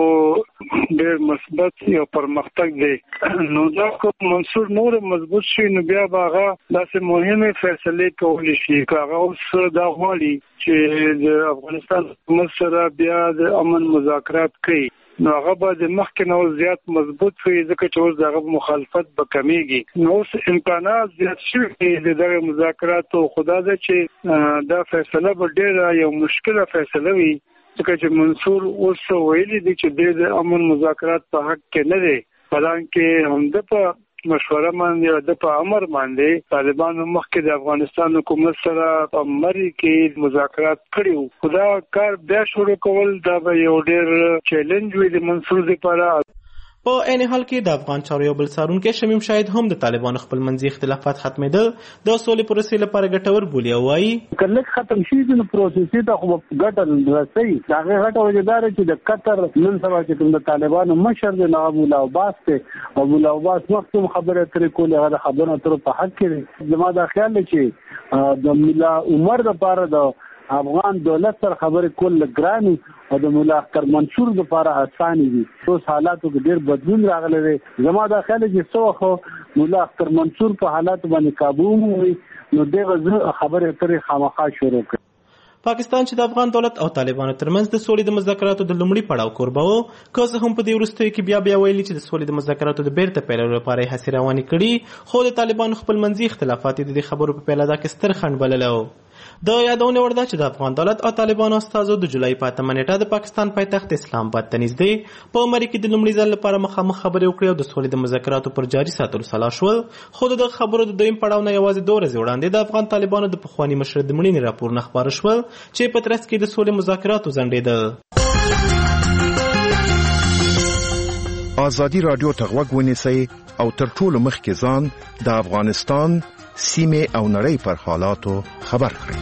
ډېر مثبت یو پرمختګ دی. نو دا کوم منصور نور مضبوط شي نو بیا به هغه داسې مهمې فیصلې کولی شي که هغه اوس دا غواړي چې د افغانستان حکومت سره بیا د امن مذاکرات کوي نو هغه به د مخکې نه زیات مضبوط وي ځکه چې اوس د هغه مخالفت به کمیږي. نو اوس امکانات زیات شوي د دغه مذاکراتو. خدا ده چې دا فیصله به ډېره یو مشکله فیصله وي ځکه چې منصور اوس ویلي دي چې د امن مذاکرات په حق کې نه دی، حالانکه همده په مشوره باندې او د په امر باندې طالبانو مخکې د افغانستان حکومت سره په مري کې مذاکرات کړي وو. خدا کار بیا شروع کول دا به یو ډېر چیلنج وي د منصور لپاره. په عین حال کې د افغان چارو یو بل څارونکی شمیم شاهد هم د طالبانو خپل منځي اختلافات ختمېدل د سولې پروسې لپاره ګټور بولي او وایي کله ختم شي د پروسې ته خو ګټه رسي دا غټه وجدار چې د قطر نن سبا چې د طالبانو مشر د نواب مولا عباس ته او مولا عباس وختم خبره ترې کولې هغه خبره تر په حق کې زما دا خیال چې د مولا عمر لپاره د افغان دولت سره خبرې کول ګراني او د مولا اختر منصور لپاره اسانه دي. اوس حالاتو کې ډېر بدلون راغلی دی. زما دا خیال چې څو خو مولا اختر منصور په حالات باندې قابو وي نو دغه خبره ترې خامخا شروع کړي. پاکستان چې د افغان دولت او طالبانو ترمنځ د سولې د مذاکراتو د لومړي پړاو کوربه و، که څه هم په دې وروستیو کې بیا بیا ویلي چې د سولې د مذاکراتو د بیرته پیلولو لپاره یې هڅې روانې کړي، خو د طالبانو خپل منځي اختلافات د دې خبرو په پیلاده کې ستر خنډ بللی و. د یادونه وړ ده چې د افغان دولت او طالبانو استازو د جولای په اتمه نیټه د پاکستان پایتخت اسلام آباد ته نږدې په مری کې د لومړي ځل لپاره مخامخ خبرې وکړې او د سولې د مذاکراتو پر جاري ساتلو سلا شول، خو د خبرو د دویم پړاو نه یوازې دوه ورځې وړاندې د افغان طالبانو د پخواني مشر د مړینې راپورونه خپاره شول چې په ترڅ کې د سولې مذاکراتو ځنډېده. ازادي رادیو ته غوږ ونیسئ او تر ټولو مخکې ځان د افغانستان سیمه او نړۍ پر حالاتو خبر کړئ.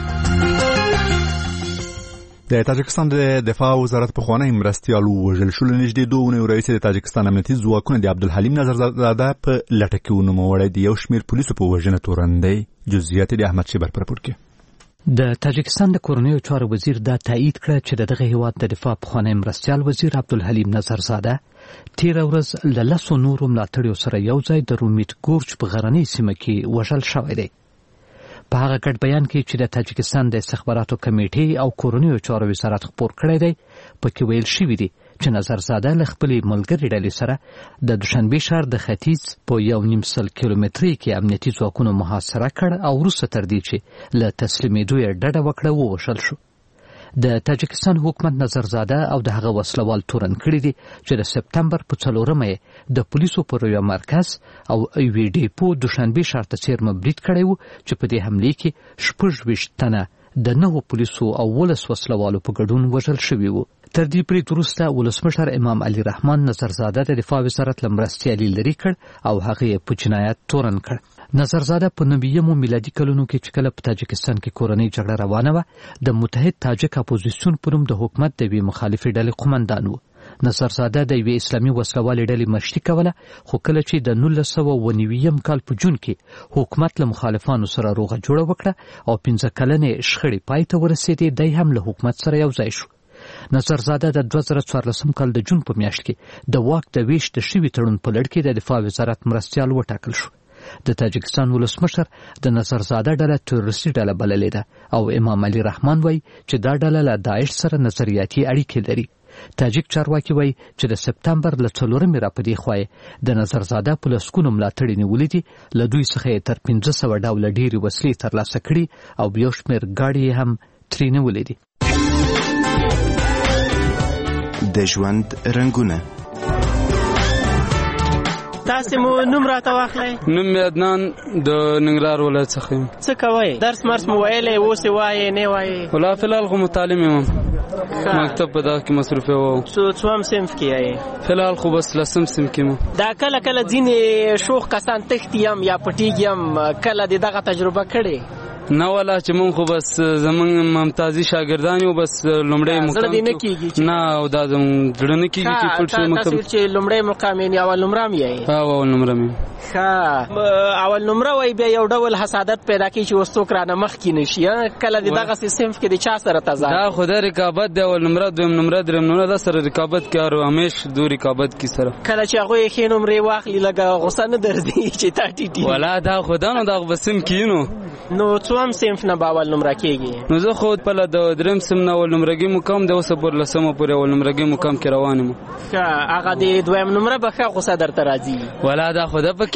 د تاجکستان د دفاع وزارت په خوانی مرستيال وژل شو لنږدې دوه ونې رئیس د تاجکستان امنیتي ځواکونو د عبدالحلیم نظرزاده په لټه کې ونوموړی د یو شمېر پولیسو په وژنه تورنده. جزئیات د احمد شیبر پر راپور کې. د تاجکستان د کورنیو چارو وزیر دا تایید کړ چې دغه هیواد د دفاع په خوانی مرستيال وزیر عبدالحلیم نظرزاده تیر ورځ له لسو نورو ملاتړیو سره یو ځای د رومیت ګورج په غرنۍ سیمه کې وژل شوی دی. په هغه ګډ بیان کې چې د تاجکستان د استخباراتو کمیټې او کورنیو چارو وزارت خپور کړی دی، پکې ویل شوي دي چې نظرزاده له خپلې ملګرې ډلې سره د دوشنبې ښار د ختیځ په یو نیم سل کیلومترۍ کې امنیتي ځواکونو محاصره کړ او وروسته تر دې چې له تسلیمېدو یې ډډه وکړه ووژل شو. د تاجکستان حکومت نظرزاده او د هغه وسلوال تورن کړي دي چې د سپتمبر په څلورمه یې د پولیسو پر یو مرکز او یوې ډیپو دوشنبې ښار ته څیرمه برید کړی و چې په دې حملې کې شپږ ویشت تنه د نهو پولیسو او ولس وسلوالو په ګډون وژل شوي وو. تر دې برید وروسته ولسمشر امام علي رحمان نظرزاده د دفاع وزارت له مرستیالي لرې کړ او هغه یې په جنایت تورن کړ. نظرزاده په نویمو میلادي کلونو کې چې کله په تاجکستان کې کورنۍ جګړه روانه وه د متحد تاجک اپوزیسیون په نوم د حکومت د یوې مخالفې ډلې قومندان و. نظرزاده د یوې اسلامي وسلوالې ډلې مشري کوله، خو کله چې د نولس سوه اوه نوي کال په جون کې حکومت له مخالفانو سره روغه جوړه وکړه او پنځه کلنې شخړې پای ته ورسېدې، دی هم له حکومت سره یو ځای شو. نظرزاده د دوه زره څوارلسم کال د جون په میاشت کې د واک د ویش د شوي تړون په لړ کې د دفاع وزارت مرستیال وټاکل شو. د تاجکستان ولسمشر د نظرزاده ډله تروریستي ډله بللې ده او امام علي رحمان وایي چې دا ډله له داعش سره نظریاتي اړیکې لري. تاجک چارواکي وایي چې د سپتمبر له څلورمې راپدې خوا د نظرزاده په لسګونو ملاتړي نیولي دي، له دوی څخه یې تر پنځه سوه ډوله ډېرې وسلې ترلاسه کړي او یو شمېر ګاډي هم ترې نیولې دي. د ژوند رنګونه. تاسو مو نوم راته واخلئ؟ نوم مې عدنان د ننګرهار ولایت څخه یم. څه کوئ؟ درس مرس مو ویلی اوس یې وایې نه وایې؟ والله فلحال خو متعلم یم، مکتب په دغه کې مصروف یم. څوم صنف کې یې؟ فلحال خو بس لسم صنف کې یم. دا کله کله ځینې شوخ کسان تښتي هم یا پټېږي هم، کله دې دغه تجربه کړې؟ نه والله چې مونږ خو بس زمونږ ممتازي شاګردان یو، بس لومړی مقام زړه دې نه کېږي؟ نه او دا زمونږ زړه نه کېږي چې پټ شو. تاسو چې لومړی مقام یې اول نمره م یې؟ اول نمره م. ښه، اول نمره وایي بیا یو ډول حسادت پیدا کوي چې اوس څوک رانه مخکې نه شي. کله دې دغسې صنف کې د چا سره تضاد؟ دا خو د رقابت دی، اول نمره دویم نمره دریم نمره دا سره رقابت کوي او همیش دو رقابت کې سره. کله چې هغوی ښې نمرې واخلي لږه غوسه نه درځي چې تا ټیټي؟ والله دا خو دا نو دغه به صنف کې نو نو څوم صنف نه به اول نمره کېږي؟ نو زه خو پله د دریم صنف نه اول نمرګي مقام د اوسه پر لسمه پورې اول نمرګي مقام کې روان یم. ښه، هغه د دویم نمره به ښه غوسه درته راځي؟ والله دا خو ده پکې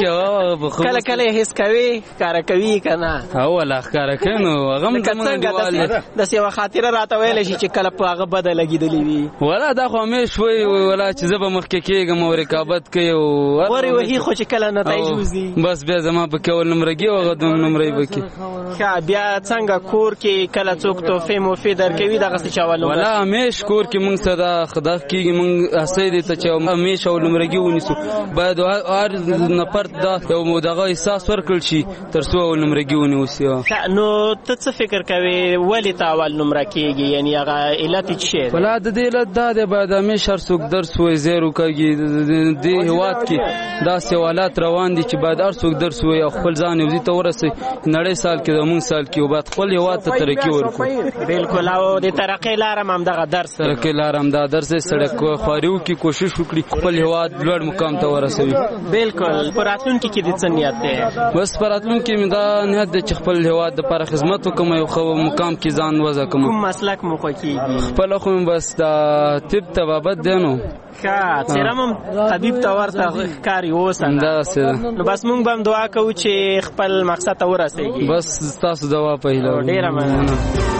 کې کله کله هیڅ کوي کار کوي کنه او ولا کار کوي نو هغه څنګه د سیوا خاطر راته ویل شي چې کله په هغه بد لګیدلی وي ولا دا خو مې شوي ولا چې زب مخ کې کېږم او رقابت کوي او وري وਹੀ خو چې کله نتایج وزي بس بیا زما په کول نمرګي او غدوم نمرې وکي ښه بیا څنګه کور کې کله څوک توفه موفي درکوي دغه څه چاول ولا همیش کور کې مونږ صدا خدا کېږي مونږ اسې دې ته چې همیش او نمرګي ونیسو باید هر نفر دا یو دغه احساس ورکړل شي تر څو نمرګي ونیوسي نو ته څه فکر کوي ولی تاول نمره کېږي یعنی هغه علت څه ولا د دې علت دا د باید همیش هر څوک درس وای زیرو کوي د هواد کې دا سوالات روان دي چې باید هر څوک درس وای خپل ځان یوزي ته ورسي نړۍ سال کې د مون سال کې وبات خپل هواد ته ترقی ورکړي بالکل او د ترقی لارم هم دغه درس ترقی لارم دا درس سړک خاریو کې کوشش وکړي خپل هواد لوړ مقام ته ورسوي بالکل پراتون کې کې د څه نیت ده بس پراتون کې مې دا نیت ده چې خپل هواد لپاره خدمت وکم یو خو مقام کې ځان وځه کوم کوم مسلک مو کوي خپل خو بس دا طب طبابت ده نو ښه چیرمم طبيب ته ورته کاری وسنه دا څه نو بس مونږ هم دعا کوو چې خپل مقصد ته ورسېږي بس تاسو دعا په هیله ډیره مننه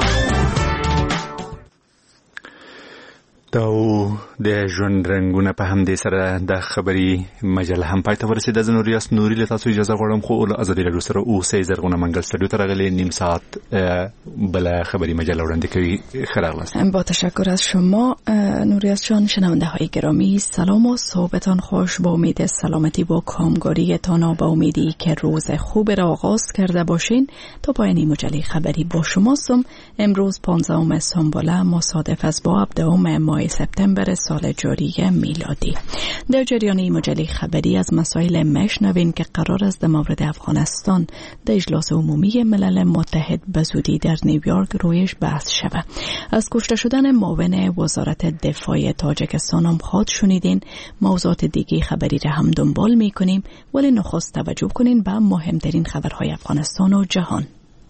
دا د ژوند رنگونه په هم دې سره د خبري مجله هم پای ته ورسېده. زه نوریاس نوري له تاسو اجازه غواړم خو له ازادي راډیو سره اوسئ. زرغونه منګل استودیو ته راغلي نیم ساعت بله خبري مجله وړاندې کوي. خراغلاست. با تشکر از شما نوریاس جان. شنونده های گرامی سلام و صحبتان خوش. با امید سلامتی با کامگاریتان و با امیدی که روز خوب را آغاز کرده باشین تا پایان مجله خبری با شماستم. امروز پانزدهم سنبله مصادف است با هفدهم ماه سپتامبر سال جاری میلادی. در جریان این مجله خبری از مسائل میشنوین که قرار است در مورد افغانستان در اجلاس عمومی ملل متحد به زودی در نیویورک رویش بحث شود. از کشته شدن معاون وزارت دفاع تاجیکستان هم خواهد شنیدین. موضوعات دیگه خبری را هم دنبال میکنیم ولی نخست توجه کنین به مهمترین خبرهای افغانستان و جهان.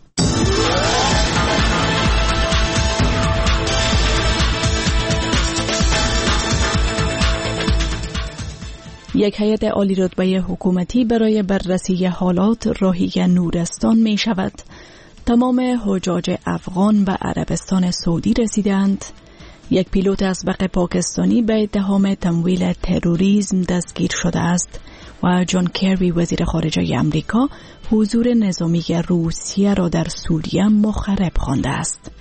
یک هیئت عالی رتبه حکومتی برای بررسی حالات راهی نورستان می شود. تمام حجاج افغان به عربستان سعودی رسیدند. یک پیلوت اسبق پاکستانی به اتهام تمویل تروریسم دستگیر شده است و جان کری وزیر خارجه امریکا حضور نظامی روسیه را در سوریه مخرب خوانده است.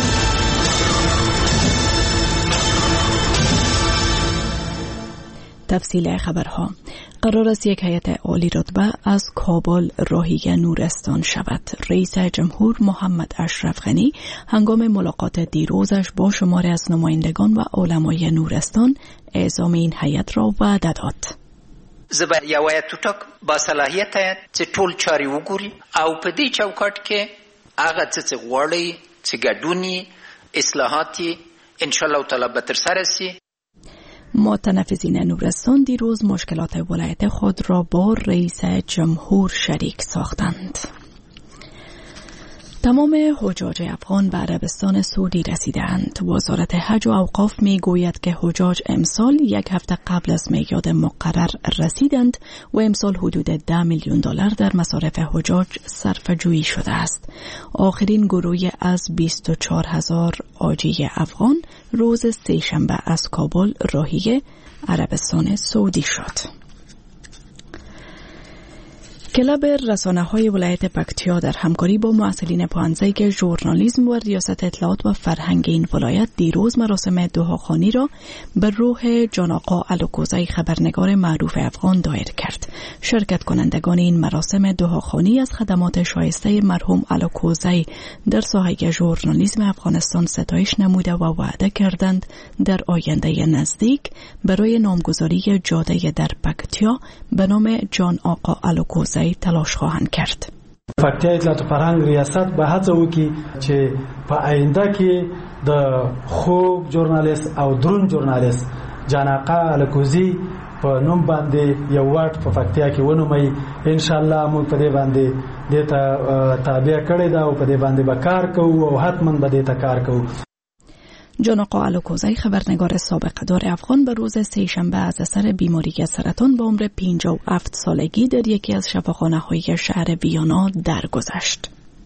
تفصیل خبرها. قرار است یک هیئت عالی رتبه از کابل راهی نورستان شود. رئیس جمهور محمد اشرف غنی هنگام ملاقات دیروزش با شماری از نمایندگان و علمای نورستان اعزام این هیئت را وعده داد. زبر یو هیئت ټاک با صلاحیت چې ټول چاري وګوري او په دې چوکاټ کې هغه څه غواړي چې ګډونی اصلاحاتي ان شاء الله تعالی به تر سره شي. متنفذین نورستان دیروز مشکلات ولایت خود را با رئیس جمهور شریک ساختند. تمام حجاج افغان به عربستان سعودی رسیدند. وزارت حج و اوقاف می گوید که حجاج امسال یک هفته قبل از میعاد مقرر رسیدند و امسال حدود ده میلیون دلار در مصارف حجاج صرفه‌جویی شده است. آخرین گروهی از بیست و چهار هزار حاجی افغان روز سه‌شنبه از کابل راهی عربستان سعودی شد. کلاب رسانه‌های ولایت پکتیا در همکاری با مسئولین پوهنځی ژورنالیسم و ریاست اطلاعات و فرهنگ این ولایت دیروز مراسم دعاخوانی را به روح جان آقا الوکوزی خبرنگار معروف افغان دایر کرد. شرکت کنندگان این مراسم دعاخوانی از خدمات شایسته مرحوم الوکوزی در ساحه ژورنالیسم افغانستان ستایش نموده و وعده کردند در آینده نزدیک برای نامگذاری جاده در پکتیا به نام جان آقا الوکوزی تلاش خواهند کرد. پکتیا اطلاعات و فرهنگ ریاست به هڅه وکړي چې په آینده کې د خوب ژورنالیست او درون ژورنالیست جان آقا الوکوزی په نوم باندې یو واټ په پکتیا کې ونومي. ان شاء الله موږ په دې باندې د تابع کړی دا او په دې باندې به کار کوو او حتما به دې ته کار کوو. جان آقا الوکوزی خبرنگار سابق دار افغان به روز سه شنبه از اثر بیماری سرطان به عمر پنجاه و هفت سالگی در یکی از شفاخانه‌های شهر ویانا درگذشت.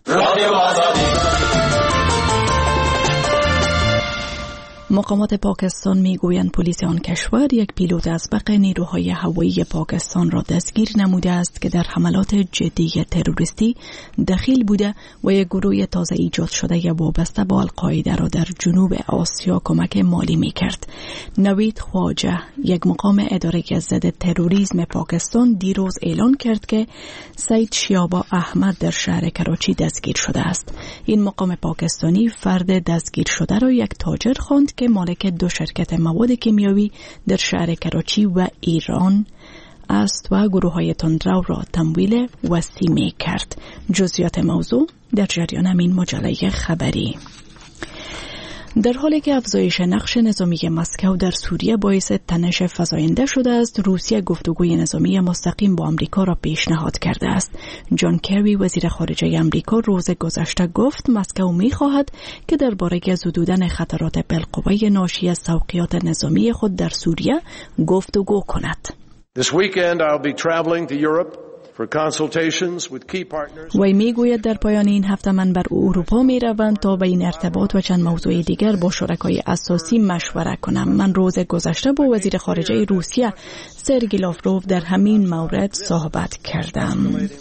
مقامات پاکستان میگویند پلیس آن کشور یک پیلوت ازبق نیروهای هوایی پاکستان را دستگیر نموده است که در حملات جدی تروریستی دخیل بوده و یک گروه تازه ایجاد شده وابسته با القاعده را در جنوب آسیا کمک مالی میکرد. نوید خواجه، یک مقام اداره ضد تروریسم پاکستان، دیروز اعلان کرد که سید شیابا احمد در شهر کراچی دستگیر شده است. این مقام پاکستانی فرد دستگیر شده را یک تاجر خواند که مالک دو شرکت مواد کیمیایی در شهر کراچی و ایران است و گروه‌های تندرو را تمویل وسیع می کرد. جزئیات موضوع در جریان این مجله خبری. در حالی که افزایش نقش نظامی مسکو در سوریه باعث تنش فزاینده شده است، روسیه گفتگوی نظامی مستقیم با آمریکا را پیشنهاد کرده است. جان کری وزیر خارجه آمریکا روز گذشته گفت مسکو می‌خواهد که درباره زدودن خطرات بالقوه ناشی از توقیات نظامی خود در سوریه گفتگو کند. This weekend I'll be traveling to Europe for consultations with key partners. وی میگوید در پایان این هفته من بر اروپا میروم تا به این ارتباط و چند موضوع دیگر با شرکای اساسی مشوره کنم. من روز گذشته با وزیر خارجه روسیه سرگئی لاوروف در همین مورد صحبت کردم.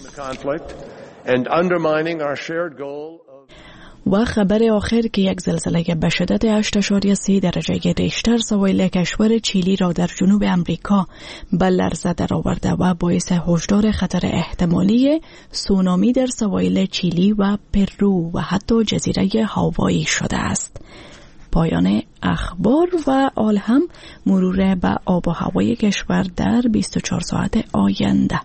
و خبر آخر که یک زلزله به شدت هشت اشاریه سه درجه ریشتر سواحل کشور چیلی را در جنوب امریکا به لرزه درآورده و باعث هشدار خطر احتمالی سونامی در سواحل چیلی و پرو و حتی جزیره هاوایی شده است. پایان اخبار و آل هم مرور به آب و هوای کشور در بیست و چهار ساعت آینده.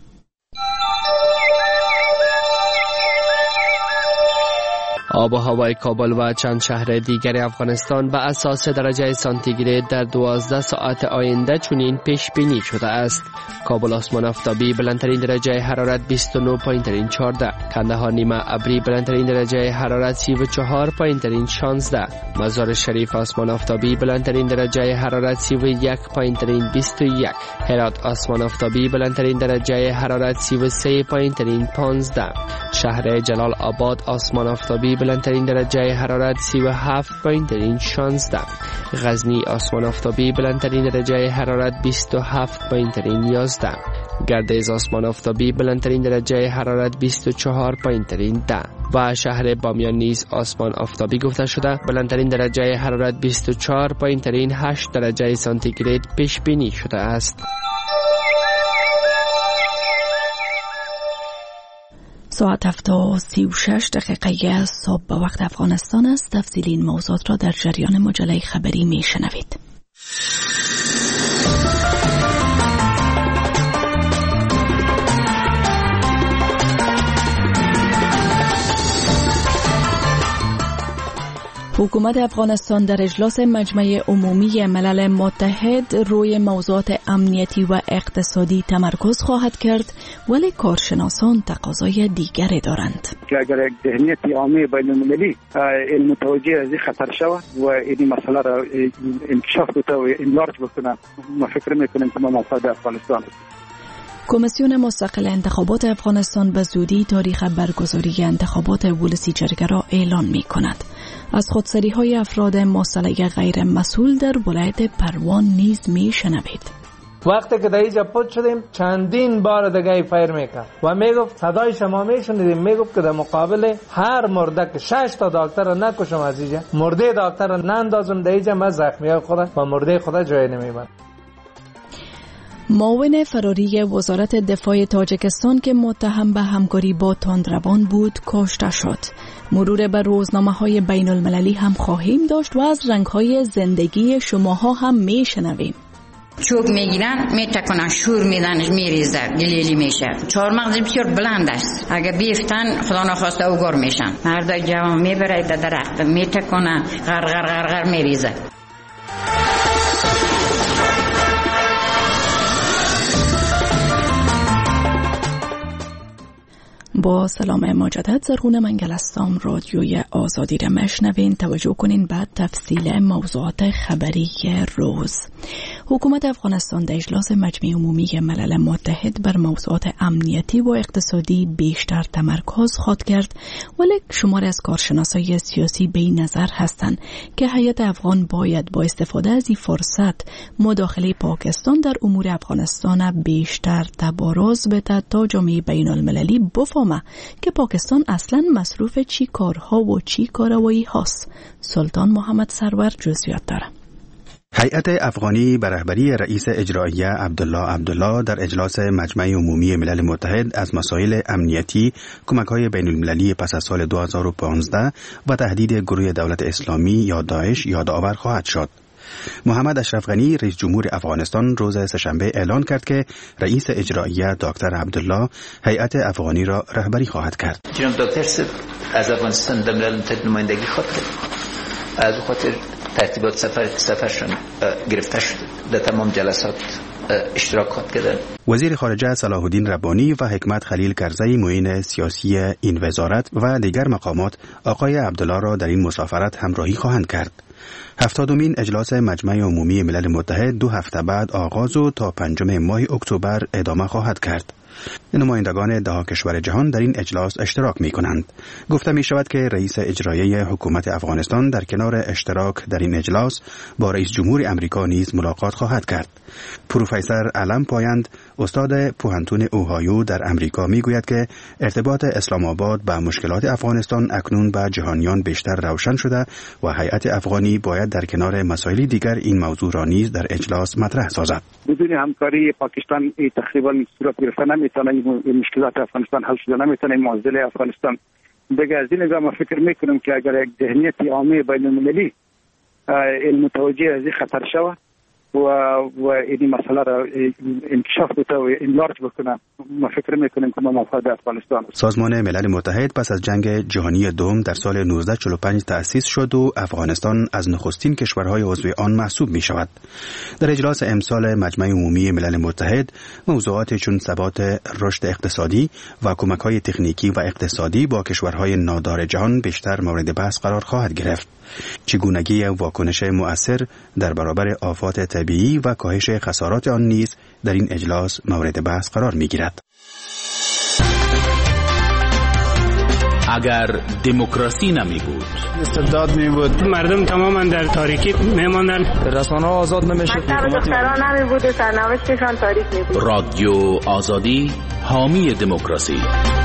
آب و هوای کابل و چند شهر دیگر افغانستان به اساس درجه سانتیگراد در دوازده ساعت آینده چنین پیش بینی شده است. کابل آسمان آفتابی بلندترین درجه حرارت بیست و نه پایین ترین چهارده، کندهار نیمه ابری بلندترین درجه حرارت سی و چهار پایین ترین شانزده، مزار شریف آسمان آفتابی بلندترین درجه حرارت سی و یک پایین ترین بیست و یک، هرات آسمان آفتابی بلندترین درجه حرارت سی و سه پایین ترین پانزده، شهر جلال آباد آسمان آفتابی بلندترین درجه حرارت سی و هفت پایین ترین شانزده، غزنی آسمان آفتابی بلندترین درجه حرارت بیست و هفت پایین ترین یازده، گردیز آسمان آفتابی بلندترین درجه حرارت بیست و چهار پایین ترین ده و شهر بامیان نیز آسمان آفتابی گفته شده بلندترین درجه حرارت بیست و چهار پایین ترین هشت درجه سانتیگراد پیش بینی شده است. ساعت هفت و سی و شش دقیقه صبح به وقت افغانستان است. تفصیل این موضوعات را در جریان مجله خبری می شنوید. حکومت افغانستان در اجلاس مجمع عمومی ملل متحد روی موضوعات امنیتی و اقتصادی تمرکز خواهد کرد، ولی کارشناسان تقاضای دیگری دارند. که اگر یک ذهنیت عامی بین‌المللی علم متوجه از این خطر شود و این مسئله را انکشاف بده و انلارج بکنه، ما فکر میکنیم که ما مصلحت افغانستان است. کمیسیون مستقل انتخابات افغانستان به زودی تاریخ برگزاری انتخابات ولسی جرگه را اعلان می کند. از خودسری های افراد مسلح غیر مسئول در ولایت پروان نیز می شنوید. وقتی که در اینجا پد شدیم چندین بار دیگه فایر میکرد و میگفت صدای شما میشنیدیم، میگفت که در مقابل هر مرده که شش تا دکتر را نکشم از اینجا، مرده دکتر را نندازم در اینجا، من زخمی های خود و مرده خود جای نمیبرم. معاون فراری وزارت دفاع تاجیکستان که متهم به همکاری با تندروان بود کشته شد. مرور بر روزنامه‌های بین المللی هم خواهیم داشت و از رنگ‌های زندگی شماها هم میشنویم. چوب میگیرن میتکنن، شور میدن، میریزه، گلیلی میشه. چهارمغز بسیار بلند است، اگه بیفتن خدا نخواسته اوگار میشن. مرد جوان میبره در درخت میتکنن، غر غر غر غر میریزه. با سلام مجدد، زرغون منگل هستم. رادیوی آزادی را مشنوین. توجه کنین بعد تفصیل موضوعات خبری روز. حکومت افغانستان در اجلاس مجمع عمومی ملل متحد بر موضوعات امنیتی و اقتصادی بیشتر تمرکز خواهد کرد، ولی شمار از کارشناسای سیاسی به این نظر هستند که هیئت افغان باید با استفاده از این فرصت مداخله پاکستان در امور افغانستان بیشتر تبارز بده تا جامعه بین المللی بفهمه که پاکستان اصلا مصروف چی کارها و چی کاروایی هاست. سلطان محمد سرور جزئیات داره. هیئت افغانی به رهبری رئیس اجراییه عبدالله عبدالله در اجلاس مجمع عمومی ملل متحد از مسائل امنیتی، کمک‌های بین المللی پس از سال دو هزار و پانزده و تهدید گروه دولت اسلامی یا داعش یادآور خواهد شد. محمد اشرف غنی رئیس جمهور افغانستان روز سه‌شنبه اعلان کرد که رئیس اجراییه دکتر عبدالله هیئت افغانی را رهبری خواهد کرد. جناب دکتر صاحب از افغانستان در ملل متحد نمایندگی خواهد کرد. از خاطر ترتیبات سفر سفرشون گرفته شد، در تمام جلسات اشتراک خواهد کرد. وزیر خارجه صلاح الدین ربانی و حکمت خلیل کرزی معین سیاسی این وزارت و دیگر مقامات آقای عبدالله را در این مسافرت همراهی خواهند کرد. هفتادمین اجلاس مجمع عمومی ملل متحد دو هفته بعد آغاز و تا پنجم ماه اکتبر ادامه خواهد کرد. نمایندگان ده کشور جهان در این اجلاس اشتراک می کنند. گفته می شود که رئیس اجرایی حکومت افغانستان در کنار اشتراک در این اجلاس با رئیس جمهور امریکا نیز ملاقات خواهد کرد. پروفسور علم پایند، استاد پوهنتون اوهایو در امریکا می گوید که ارتباط اسلام آباد با مشکلات افغانستان اکنون به جهانیان بیشتر روشن شده و هیئت افغانی باید در کنار مسائل دیگر این موضوع را نیز در اجلاس مطرح سازد. بدون همکاری پاکستان تقریبا صورت گرفته نمیتونه، این مشکلات افغانستان حل شده نمیتونه، معضل افغانستان دیگه. از این نظام ما فکر میکنم که اگر یک ذهنیت عامه بین المللی متوجه از این خطر شود و و این مسئله را انکشاف بده و انلارج بکنه، ما فکر میکنیم که ما مفاد افغانستان. سازمان ملل متحد پس از جنگ جهانی دوم در سال نوزده چهل و پنج تأسیس شد و افغانستان از نخستین کشورهای عضو آن محسوب می شود. در اجلاس امسال مجمع عمومی ملل متحد موضوعات چون ثبات رشد اقتصادی و کمک‌های تکنیکی و اقتصادی با کشورهای نادار جهان بیشتر مورد بحث قرار خواهد گرفت. چگونگی واکنش مؤثر در برابر آفات طبیعی و کاهش خسارات آن نیز در این اجلاس مورد بحث قرار می‌گیرد. اگر دموکراسی نمی بود، استبداد می بود، مردم تماما در تاریکی می ماندن، رسانه‌ها آزاد نمی شد، دختران نمی بود، سرنوشتشان تاریک می بود. رادیو آزادی حامی دموکراسی.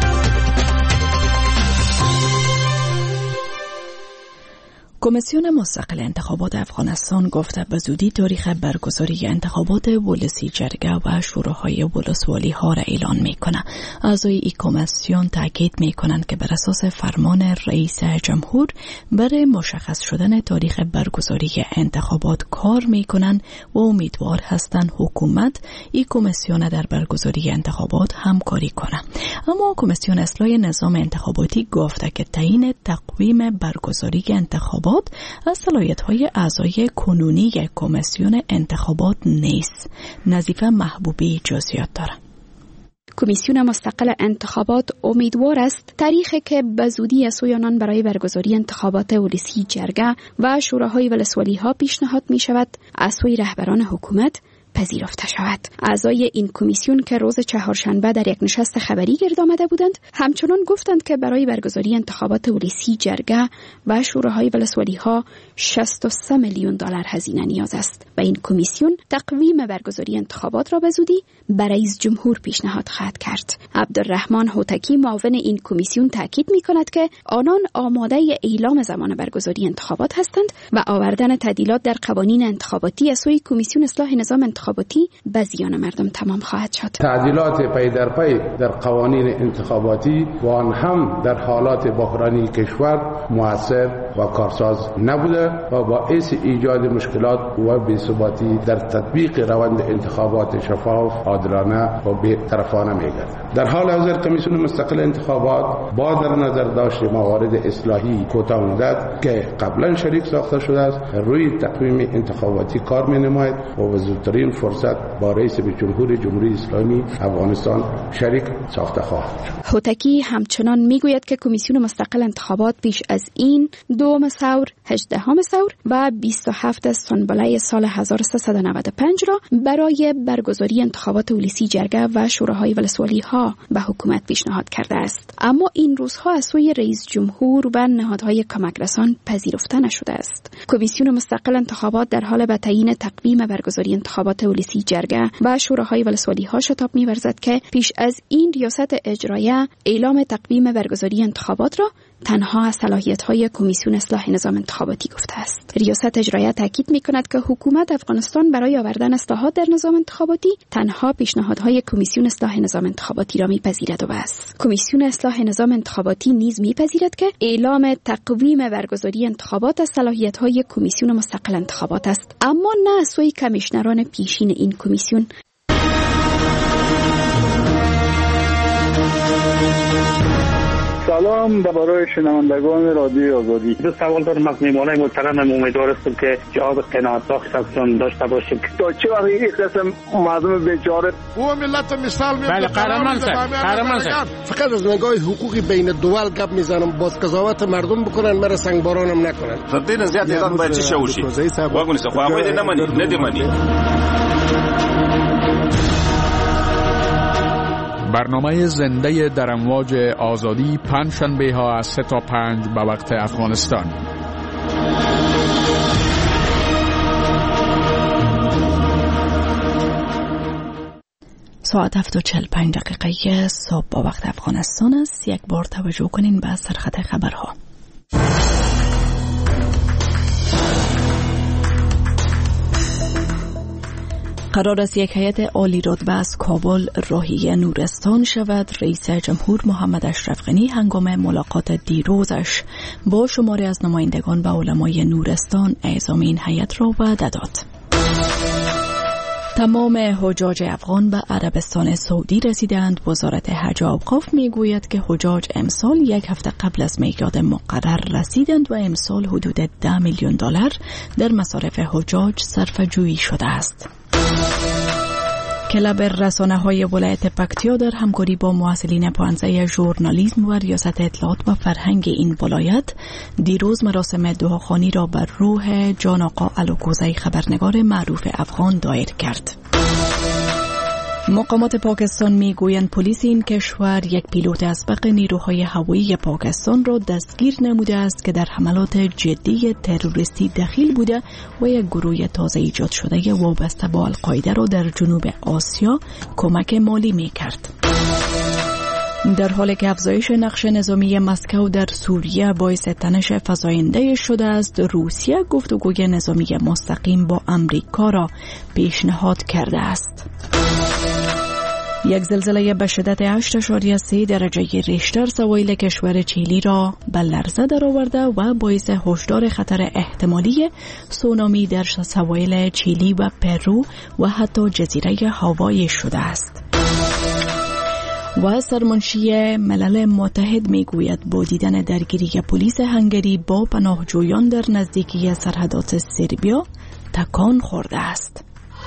کمیسیون مستقل انتخابات افغانستان گفته به زودی تاریخ برگزاری انتخابات ولسی جرگه و شوراهای ولسوالی ها را اعلان میکنه. اعضای این کمیسیون تاکید میکنند که بر اساس فرمان رئیس جمهور برای مشخص شدن تاریخ برگزاری انتخابات کار میکنند و امیدوار هستند حکومت این کمیسیون در برگزاری انتخابات همکاری کنه. اما کمیسیون اصلاح نظام انتخاباتی گفته که تعیین تقویم برگزاری انتخابات از صلاحیت‌های اعضای کنونی کمیسیون انتخابات نیست. نظیفه محبوبی جزئیات دارد. کمیسیون مستقل انتخابات امیدوار است تاریخی که به زودی از سوی آنان برای برگزاری انتخابات ولسی جرگه و شوراهای ولسوالی ها پیشنهاد می شود از سوی رهبران حکومت پذیرفته شود. اعضای این کمیسیون که روز چهارشنبه در یک نشست خبری گرد آمده بودند همچنان گفتند که برای برگزاری انتخابات ولسی جرگه و شوراهای ولسوالی ها شصت و سه میلیون دلار هزینه نیاز است و این کمیسیون تقویم برگزاری انتخابات را به زودی به رئیس جمهور پیشنهاد خواهد کرد. عبدالرحمن هوتکی معاون این کمیسیون تاکید می کند که آنان آماده اعلام زمان برگزاری انتخابات هستند و آوردن تعدیلات در قوانین انتخاباتی از سوی کمیسیون اصلاح نظام انتخاباتی به زیان مردم تمام خواهد شد. تعدیلات پی در پی در قوانین انتخاباتی و آن هم در حالات بحرانی کشور مؤثر و کارساز نبوده و باعث ایجاد مشکلات و بی‌ثباتی در تطبیق روند انتخابات شفاف، عادلانه و بی‌طرفانه می‌گردد. در حال حاضر کمیسیون مستقل انتخابات با در نظر داشت موارد اصلاحی کوتاه مدت که قبلا شریک ساخته شده است روی تقویم انتخاباتی کار می‌نماید و زودترین فرصت با رئیس جمهور جمهوری اسلامی افغانستان شریک ساخته خواهد شد. هوتکی همچنان میگوید که کمیسیون مستقل انتخابات پیش از این دوم ثور، هجدهم ثور و بیست و هفتم سنبله سال هزار و سیصد و نود و پنج را برای برگزاری انتخابات اولیسی جرگه و شوراهای ولسوالی ها به حکومت پیشنهاد کرده است، اما این روزها از سوی رئیس جمهور و نهادهای کمک رسان پذیرفته نشده است. کمیسیون مستقل انتخابات در حال به تعیین تقویم برگزاری انتخابات اولیسی جرگه و شوراهای ولسوالی ها شتاب می‌ورزد که پیش از این ریاست اجرایه اعلام تقویم برگزاری انتخابات را تنها از صلاحیت‌های کمیسیون اصلاح نظام انتخاباتی گفته است. ریاست اجرایه تاکید می‌کند که حکومت افغانستان برای آوردن اصلاحات در نظام انتخاباتی تنها پیشنهادهای کمیسیون اصلاح نظام انتخاباتی را می‌پذیرد و بس. کمیسیون اصلاح نظام انتخاباتی نیز می‌پذیرد که اعلام تقویم برگزاری انتخابات از صلاحیت‌های کمیسیون مستقل انتخابات است، اما نه از سوی کمیشنران پیشین این کمیسیون. سلام به برای شنوندگان رادیو آزادی. دو سوال دارم از میهمانای محترم. امیدوار هستم که جواب قناعت بخش ازشون داشته باشیم. تا چه وقت این قسم مردم بیچاره او ملت مثال میاد. بله قهرمان سر قهرمان سر فقط از نگاه حقوقی بین دول گپ میزنم، باز قضاوت مردم بکنن، مرا سنگ بارانم نکنن. فردین زیاد ایران باید چی شوشی واگونی سه خو باید نمانی ندیمانی. برنامه زنده در امواج آزادی پنج شنبه ها از سه تا پنج به وقت افغانستان. ساعت هفت و چهل پنج دقیقه صبح با وقت افغانستان است. یک بار توجه کنین به سرخط خبرها. قرار است یک هیئت عالی رتبه از کابل راهی نورستان شود. رئیس جمهور محمد اشرف غنی هنگام ملاقات دیروزش با شماری از نمایندگان و علمای نورستان اعزام این هیئت را وعده داد. تمام حجاج افغان به عربستان سعودی رسیدند. وزارت حج و اوقاف میگوید که حجاج امسال یک هفته قبل از میعاد مقرر رسیدند و امسال حدود ده میلیون دلار در مصارف حجاج صرف جویی شده است. کلاب رسانه‌های ولایت پکتیا در همکاری با محصلین پانزه ژورنالیسم و ریاست اطلاعات و فرهنگ این ولایت دیروز مراسم دعاخوانی را بر روح جان آقا الوکوزی خبرنگار معروف افغان دایر کرد. مقامات پاکستان میگویند پلیس این کشور یک پیلوت اسبق نیروهای هوایی پاکستان را دستگیر نموده است که در حملات جدی تروریستی دخیل بوده و یک گروه تازه ایجاد شده وابسته با القاعده را در جنوب آسیا کمک مالی میکرد. در حالی که افزایش نقش نظامی مسکو در سوریه باعث تنش فزاینده شده است، روسیه گفتگوی نظامی مستقیم با امریکا را پیشنهاد کرده است. یک زلزله به شدت هشت اشاریه سه درجه ریشتر سواحل کشور چیلی را به لرزه درآورده و باعث هشدار خطر احتمالی سونامی در سواحل چیلی و پرو و حتی جزیره هاوایی شده است. و سرمنشی ملل متحد میگوید با دیدن درگیری پلیس هنگری با پناهجویان در نزدیکی سرحدات سربیا تکان خورده است.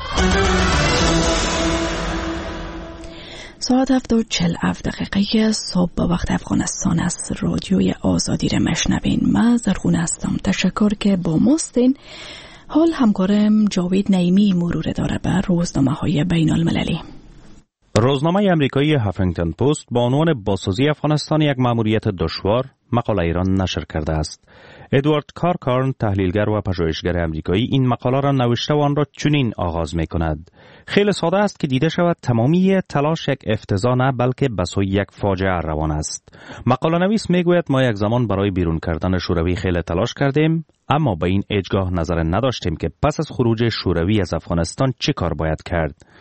ساعت هفت و چهل هفت دقیقه صبح به وقت افغانستان است. رادیوی آزادی را مشنوین. من زرغون هستم. تشکر که با ماستین. حال همکارم جاوید نعیمی مرور داره به روزنامه های بین المللی. روزنامه امریکایی هافینگتن پست با عنوان بازسازی افغانستان یک مأموریت دشوار مقاله ایران نشر کرده است. ادوارد کارکارن، تحلیلگر و پژوهشگر امریکایی، این مقاله را نوشته و آن را چنین آغاز می کند: خیلی ساده است که دیده شود تمامی تلاش یک افتضاح نه بلکه به سوی یک فاجعه روان است. مقاله نویس می گوید ما یک زمان برای بیرون کردن شوروی خیلی تلاش کردیم، اما به این اجگاه نظر نداشتیم که پس از خروج شوروی از افغانستان چه کار باید کرد.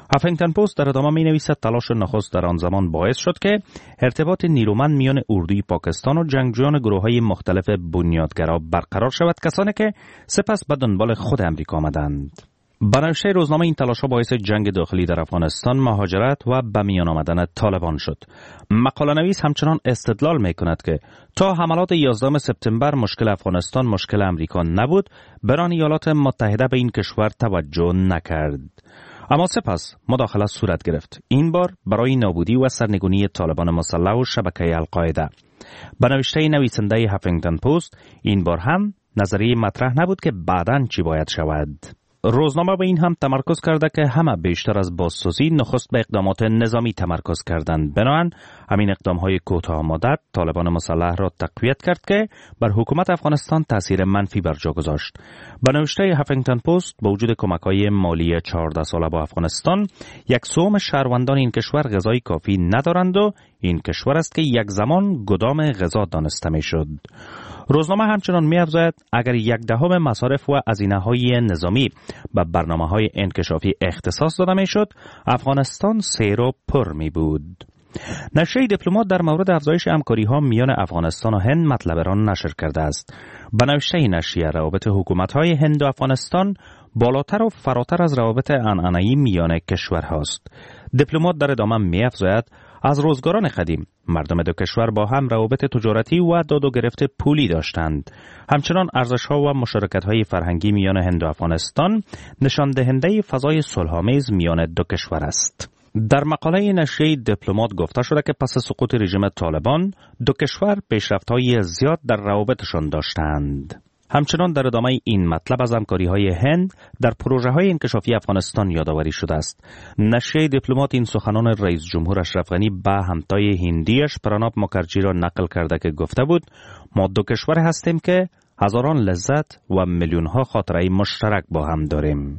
هافینگتن پست در ادامه می نویسد تلاش نخست در آن زمان باعث شد که ارتباط نیرومند میان اردوی پاکستان و جنگجویان گروه‌های مختلف بنیادگرا برقرار شود، کسانی که سپس به دنبال خود امریکا آمدند. به نوشته روزنامه این تلاش‌ها باعث جنگ داخلی در افغانستان، مهاجرت و به میان آمدن طالبان شد. مقاله نویس همچنان استدلال می کند که تا حملات یازدهم سپتامبر مشکل افغانستان مشکل امریکا نبود، بران ایالات متحده به این کشور توجه نکرد. اما سپس مداخله صورت گرفت، این بار برای نابودی و سرنگونی طالبان مسلح و شبکه القاعده. به نوشته نویسنده هافینگتن پست این بار هم نظریه مطرح نبود که بعداً چی باید شود. روزنامه به این هم تمرکز کرده که همه بیشتر از بازسازی نخست به اقدامات نظامی تمرکز کردند. بنابراین همین اقدام‌های کوتاه مدت طالبان مسلح را تقویت کرد که بر حکومت افغانستان تاثیر منفی بر جا گذاشت. به نوشته هافینگتن پست با وجود کمک‌های مالی چهارده ساله با افغانستان، یک سوم شهروندان این کشور غذای کافی ندارند و این کشور است که یک زمان گدام غذا دانسته می‌شد. روزنامه همچنان می‌افزاید اگر یک دهم مصارف و هزینه‌های نظامی به برنامه‌های انکشافی اختصاص داده می‌شد، افغانستان سیر و پر می‌بود. نشریه دیپلمات در مورد افزایش همکاری‌ها میان افغانستان و هند مطلب را نشر کرده است. به نوشته نشریه روابط حکومت‌های هند و افغانستان بالاتر و فراتر از روابط عنعنه‌ای میان کشورهاست. دیپلمات در ادامه می‌افزاید از روزگاران قدیم مردم دو کشور با هم روابط تجارتی و داد و گرفت پولی داشتند. همچنان ارزش‌ها و مشارکت‌های فرهنگی میان هند و افغانستان نشان دهنده فضای صلح‌آمیز میان دو کشور است. در مقاله نشریه دیپلمات گفته شده که پس سقوط رژیم طالبان دو کشور پیشرفت‌های زیاد در روابطشان داشتند. همچنان در ادامه این مطلب از همکاری‌های هند در پروژه‌های انکشافی افغانستان یادآوری شده است. نشریه دیپلمات این سخنان رئیس جمهور اشرف غنی به همتای هندیش پراناب مکرجی را نقل کرده که گفته بود ما دو کشور هستیم که هزاران لذت و میلیون‌ها خاطره مشترک با هم داریم.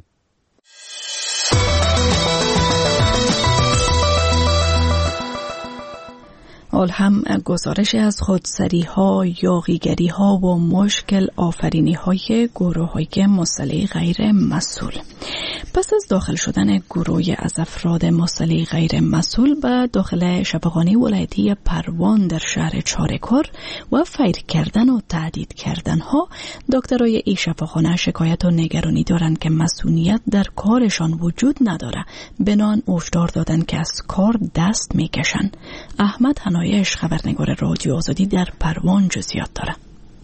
حال هم گزارش از خودسری ها، یاغیگری ها و مشکل آفرینی های گروه های مسلح غیر مسئول. پس از داخل شدن گروهی از افراد مسلح غیر مسئول به داخل شفاخانه ولایتی پروان در شهر چاره‌کار و فیر کردن و تهدید کردن ها، دکترای این شفاخانه شکایت و نگرانی دارند که مسئولیت در کارشان وجود نداره، بنان هشدار دادن که از کار دست میکشن. احمد هنایش، خبرنگار رادیو آزادی، در پروان جزئیات داره.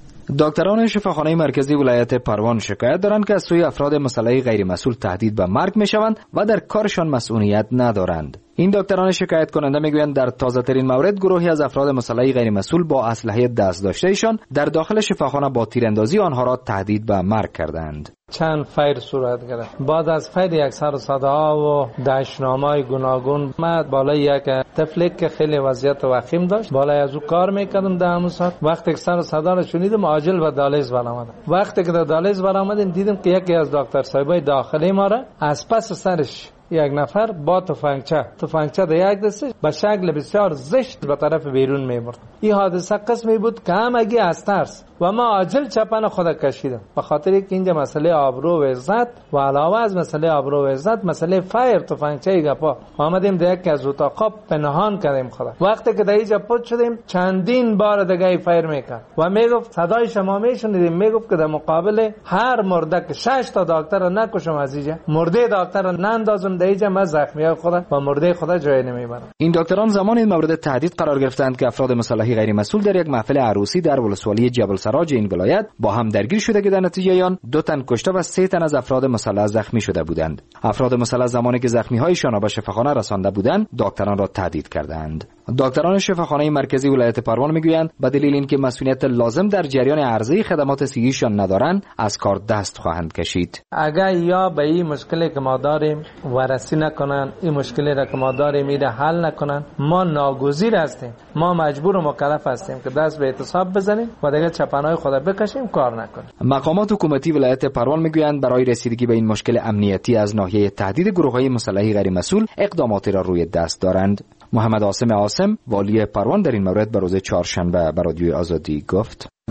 دکتران شفاخانه مرکزی ولایت پروان شکایت دارند که از سوی افراد مسلح غیر مسئول تهدید به مرگ میشوند و در کارشان مسئولیت ندارند. این دکتران شکایت کننده میگویند در تازه ترین مورد گروهی از افراد مسلح غیر مسئول با اسلحه دست داشته ایشان در داخل شفاخانه با تیراندازی آنها را تهدید به مرگ کردند. چند فیر صورت گرفت. بعد از فیر یک سر صدا و دشنامه‌های گوناگون ما بالای یک طفلی که خیلی وضعیت وخیم داشت بالای از او کار میکردم در همون ساعت. وقتی که سر صدا را شنیدم عاجل به دالیز برآمدم. وقتی که در دالیز برآمدیم دیدم که یکی از دکتر صاحبای داخلی ما را از پس سرش یک نفر با تفنگچه تفنگچه در یک دستش به شکل بسیار زشت به طرف بیرون میبرد. این حادثه قسمی بود که همگی از ترس و ما عاجل چپن خود کشیدم، به خاطر اینکه اینجا مسئله آبرو و عزت و علاوه از مسئله آبرو و عزت مسئله فایر تفنگچه گپا آمدیم در یک از اتاقا پنهان کردیم خدا. وقتی که در اینجا پد شدیم چندین بار دیگه فایر میکرد و میگفت صدای شما میشنیدیم، میگفت که در مقابل هر مرده که شش تا دکتر نکشم از اینجا، مرده دکتر نندازم در اینجا، من زخمی خدا و مرده خدا جای نمیبرم. این دکتران زمان این مورد تهدید قرار گرفتند که افراد مسلح غیر مسئول در یک محفل عروسی در ولسوالی جبل سراج این ولایت با هم درگیر شده که در نتیجه آن دو تن کشته و سه تن از افراد مسلح زخمی شده بودند. افراد مسلح زمانی که زخمی هایشان را به شفاخانه رسانده بودند دکتران را تهدید کردند. دکتران شفاخانه مرکزی ولایت پروان میگویند به دلیل اینکه مسئولیت لازم در جریان عرضه خدمات صحیشان ندارند از کار دست خواهند کشید. اگر یا به این مشکلی که ما داریم ورسی نکنن، این مشکلی را که ما داریم میره حل نکنن، ما ناگزیر هستیم، ما مجبور و مکلف هستیم که دست به اعتصاب بزنیم و دیگه چپنهای خود بکشیم، کار نکنیم. مقامات حکومتی ولایت پروان میگویند برای رسیدگی به این مشکل امنیتی از ناحیه تهدید گروه‌های مسلح غیر مسئول اقداماتی را روی دست دارند. محمد عاصم عاصم والی پروان در این مورد به روز چهارشنبه به رادیوی آزادی گفت: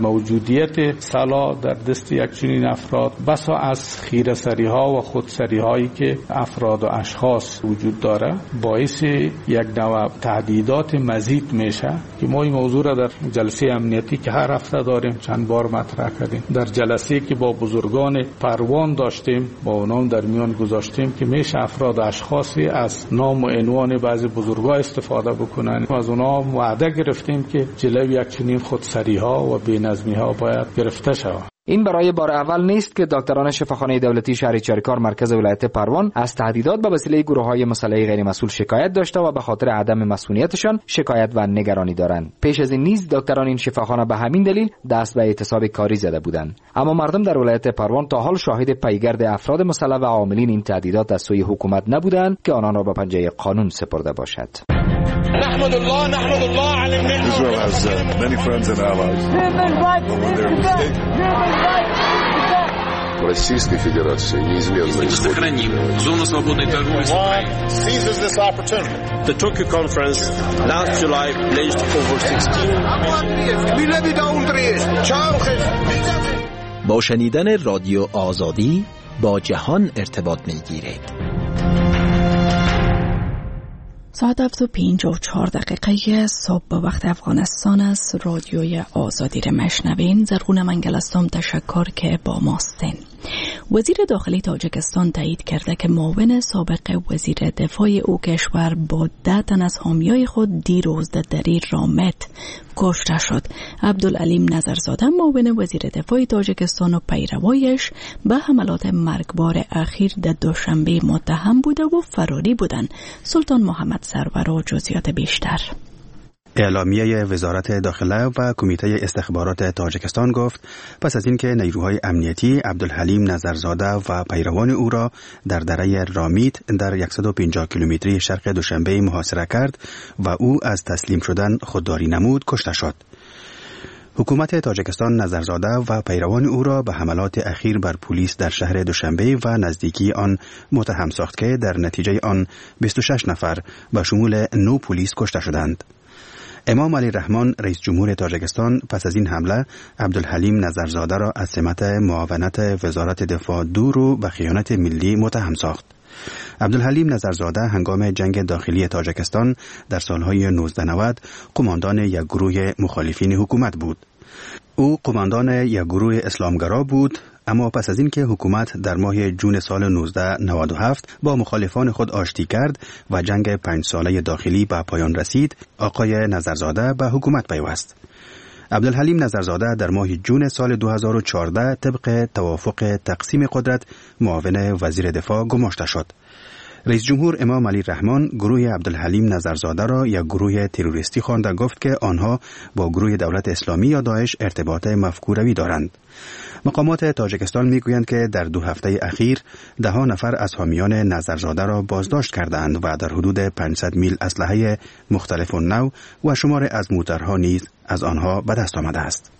موجودیت سلاح در دست یک چنین افراد بسا از خیره‌سری ها و خودسری هایی که افراد و اشخاص وجود داره باعث یک نوع تهدیدات مزید میشه که ما این موضوع را در جلسه امنیتی که هر هفته داریم چند بار مطرح کردیم. در جلسه که با بزرگان پروان داشتیم با اونام در میان گذاشتیم که میشه افراد و اشخاصی از نام و عنوان بعضی بزرگا استفاده بکنن. از اونا وعده گرفتیم که جلوی یک چنین خودسری ها و بی‌نظمی ها باید گرفته شود. این برای بار اول نیست که دکتران شفاخانه دولتی شهر چریکار مرکز ولایت پروان از تهدیدات به وسیله گروه‌های مسلح غیر مسئول شکایت داشته و به خاطر عدم مسئولیتشان شکایت و نگرانی دارند. پیش از این نیز دکتران این شفاخانه به همین دلیل دست به اعتصاب کاری زده بودند. اما مردم در ولایت پروان تا حال شاهد پیگرد افراد مسلح و عاملین این تهدیدات از سوی حکومت نبودند که آنان را به پنجه قانون سپرده باشد. نحمد الله نحمد الله على النعمة. Israel has uh, many friends and allies. Российской Федерации неизменно сохраним зону свободной торговли с Украиной. Seizes this opportunity. The Tokyo conference last July pledged over sixteen با شنیدن رادیو آزادی با جهان ارتباط میگیرید. ساعت هفت و پنج و چهار دقیقه صبح به وقت افغانستان است. رادیوی آزادی را مشنوین. زرغون منگلستان تشکر که با ماستین. وزیر داخلی تاجیکستان تایید کرده که معاون سابق وزیر دفاع او کشور با ده تن از حامیای خود دیروز در دری رامت کشته شد. عبدالعلیم نظرزاده معاون وزیر دفاع تاجیکستان و پیروایش به حملات مرگبار اخیر در دوشنبه متهم بوده و فراری بودند. سلطان محمد سرور و جزئیات بیشتر. اعلامیه وزارت داخله و کمیته استخبارات تاجیکستان گفت پس از اینکه نیروهای امنیتی عبدالحلیم نظرزاده و پیروان او را در دره رامیت در صد و پنجاه کیلومتری شرق دوشنبه محاصره کرد و او از تسلیم شدن خودداری نمود کشته شد. حکومت تاجیکستان نظرزاده و پیروان او را به حملات اخیر بر پلیس در شهر دوشنبه و نزدیکی آن متهم ساخت که در نتیجه آن بیست و شش نفر به شمول نه پلیس کشته شدند. امام علی رحمان رئیس جمهور تاجیکستان پس از این حمله عبدالحلیم نظرزاده را از سمت معاونت وزارت دفاع دور و به خیانت ملی متهم ساخت. عبدالحلیم نظرزاده هنگام جنگ داخلی تاجیکستان در سالهای نوزده نود قماندان یک گروه مخالفین حکومت بود. او قماندان یک گروه اسلامگرا بود، اما پس از اینکه حکومت در ماه جون سال نوزده نود و هفت با مخالفان خود آشتی کرد و جنگ پنج ساله داخلی به پایان رسید، آقای نظرزاده به حکومت پیوست. عبدالحلیم نظرزاده در ماه جون سال دو هزار و چهارده طبق توافق تقسیم قدرت معاون وزیر دفاع گماشته شد. رئیس جمهور امام علی رحمان گروه عبدالحلیم نظرزاده را یک گروه تروریستی خواند و گفت که آنها با گروه دولت اسلامی یا داعش ارتباط مفکوروی دارند. مقامات تاجیکستان میگویند که در دو هفته اخیر ده ها نفر از حامیان نظرزاده را بازداشت کردند و در حدود پانصد میل اسلحه مختلف نوع و شمار از موترها نیز از آنها به دست آمده است.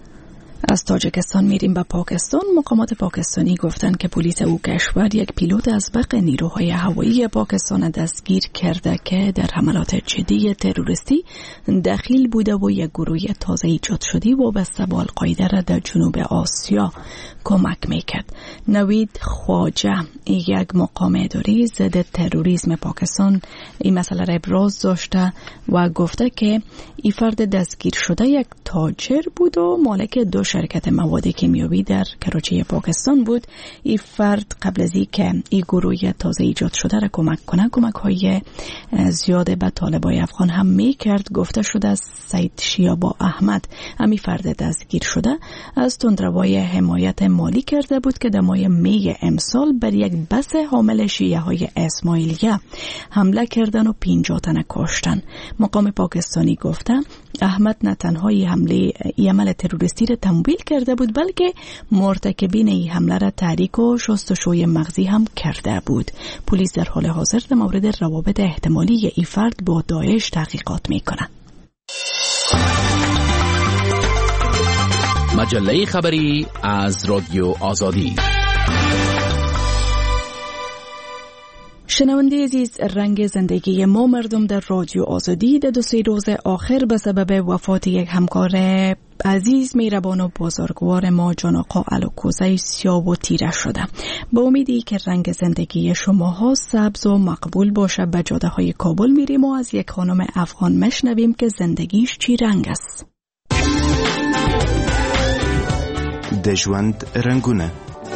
از تاجیکستان میریم به پاکستان. مقامات پاکستانی گفتند که پلیس او کشور یک پیلوت از بق نیروهای هوایی پاکستان دستگیر کرده که در حملات جدی تروریستی دخیل بوده و یک گروه تازه ایجاد شدی و وابسته به القاعده را در جنوب آسیا کمک میکرد. نوید خواجه یک مقام اداری ضد تروریسم پاکستان این مسئله را ابراز داشته و گفته که این فرد دستگیر شده یک تاجر بود و مالک دو شرکت مواد کیمیاوی در کراچی پاکستان بود. این فرد قبل از اینکه این گروه تازه ایجاد شده را کمک کنه کمک های زیاد به طالبای افغان هم میکرد. گفته شده از سید شیابا احمد همی فرد دستگیر شده از تندروای حمایت مالی کرده بود که در ماه می امسال بر یک بس حامل شیعه های اسماعیلیه حمله کردن و پنجاه تن کشتن. مقام پاکستانی گفته احمد نه تنها این حمله ای عمل تروریستی را تمویل کرده بود بلکه مرتکبین این حمله را تحریک و شستشوی مغزی هم کرده بود. پلیس در حال حاضر در مورد روابط احتمالی این فرد با داعش تحقیقات میکنه. مجله خبری از رادیو آزادی. شنونده عزیز، رنگ زندگی ما مردم در رادیو آزادی در دو سه روز آخر به سبب وفات یک همکار عزیز، مهربان و بزرگوار ما، جان آقا علوکوزه سیاه و تیره شده. با امیدی که رنگ زندگی شماها سبز و مقبول باشه، به جاده های کابل میریم و از یک خانم افغان مشنویم که زندگیش چی رنگ است. د ژوند رنگونه.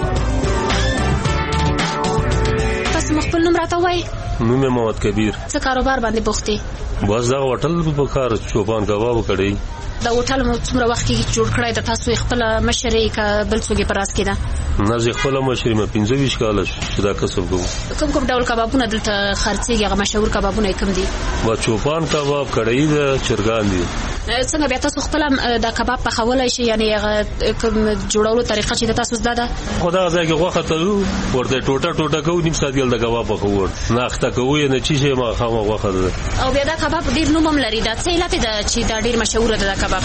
تاسو خپل نوم راته وایئ؟ نوم یې محمد کبیر. څه کاروبار باندې بوخت یې؟ بس دغه هوټل په کار چوپان کباب کړی. دا هوټل مو څومره وخت کې جوړ کړی د تاسو خپل مشر یې که بل څوک یې په راس کې ده؟ نه زه خپل مشر یم، پنځه ویشت کاله چې دا کسب کوم. کوم کوم ډول کبابونه دلته خرڅېږي؟ هغه مشهور کبابونه کوم دي؟ با چوپان کباب، کړی د چرګان دي. څنګه بیا تاسو خپل دا کباب پخولی شي؟ یعنی هغه کوم جوړولو طریقه چې د تاسو زده ده؟ خو دغه ځای کې غوښه تلو ورته ټوټه ټوټه کوو، نیم ساعت د کباب پخوو، نه اخته کوو یې نه چی شي ماښامه غوښه ده. او بیا دا کباب ډېر نوم هم لري. دا څه علت ده چې دا ډېر مشهوره ده دا کباب؟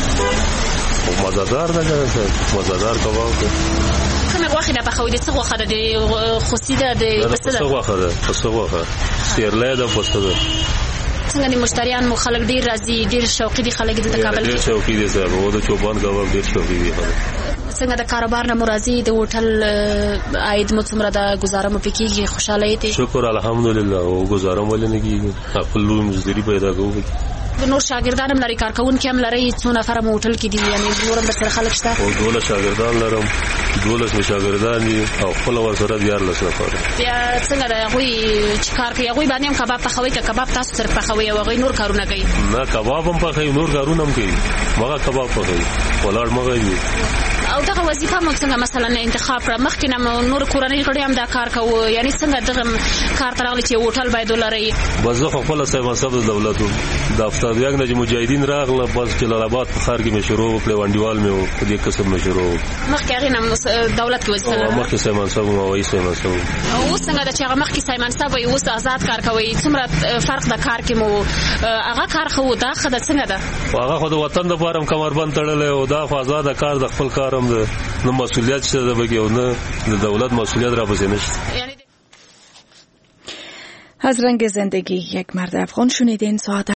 مزهدار ده که مزهدار کباب ده. کومه غوښه ده پخوي؟ د څه غوښه ده؟ د خوسي ده؟ د پسه ده؟ پسه غوښه ده. پسه غوښه سیرلی ده، پسه ده. څنګه د مشتریان مو خلک ډیر راځي؟ ډیر شوقي دي خلک د کابل کې؟ ډیر شوقي دي صاحب، او د چوپان کباب ډیر شوقي دي خلک. څنګه د کاروبار نه مو راځي؟ د هوټل عاید مو څومره ده؟ گزاره مو پکې کېږي؟ خوشاله یې؟ شکر الحمدلله. او گزاره مو ولې نه کېږي؟ خپل لوی مزدوري پیدا کوو. نور شاګردان هم لري؟ کارکوونکي هم لري؟ څو نفره مو هوټل کې دي؟ یعنی نور هم درسره خلک شته؟ او دولس شاګردان لرم، دولس مې شاګردان دي او خپل ورسره دیارلس نفره. بیا څنګه د هغوی چې کار کوي هغوی باندې هم کباب پخوي که کباب تاسو سره پخوي او هغوی نور کارونه کوي؟ نه کباب هم پخوي، نور کارونه هم کوي. مغه کباب پخوي، ولاړ مغه دي. او دغه وظیفه مو څنګه مثلا انتخاب کړه؟ مخکې نه نور کورنۍ غړي هم دا کار کوو؟ یعنی څنګه دغه کار ته راغلی چې هوټل باید ولرئ؟ بس زه خو خپله صاحب منصب د دولت وم. د افتادیاک نه چې مجاهدین راغله، بس جلال آباد په ښار کې مې شروع وکړې، ونډیوال مې و، په دې کسب مې شروع وکړ. مخکې هغې نه دولت کې وظیفه لرله؟ مخکې صاحب منصب وم، هوایي صاحب منصب وم. اوس څنګه ده چې هغه مخکې صاحب منصب وئ، اوس آزاد کار کوئ؟ څومره فرق د کار کې مو؟ هغه کار ښه و، دا ښه ده څنګه ده؟ هغه خو د وطن دپاره هم کمربند تړلی و، دا خو آزاده کار د خپل کار هم ده، نه مسئولیت شته ده بګي او نه د دولت مسئولیت را پسې نشته. از رنگ زندگی یک مرد افغان شنیدین. ساعت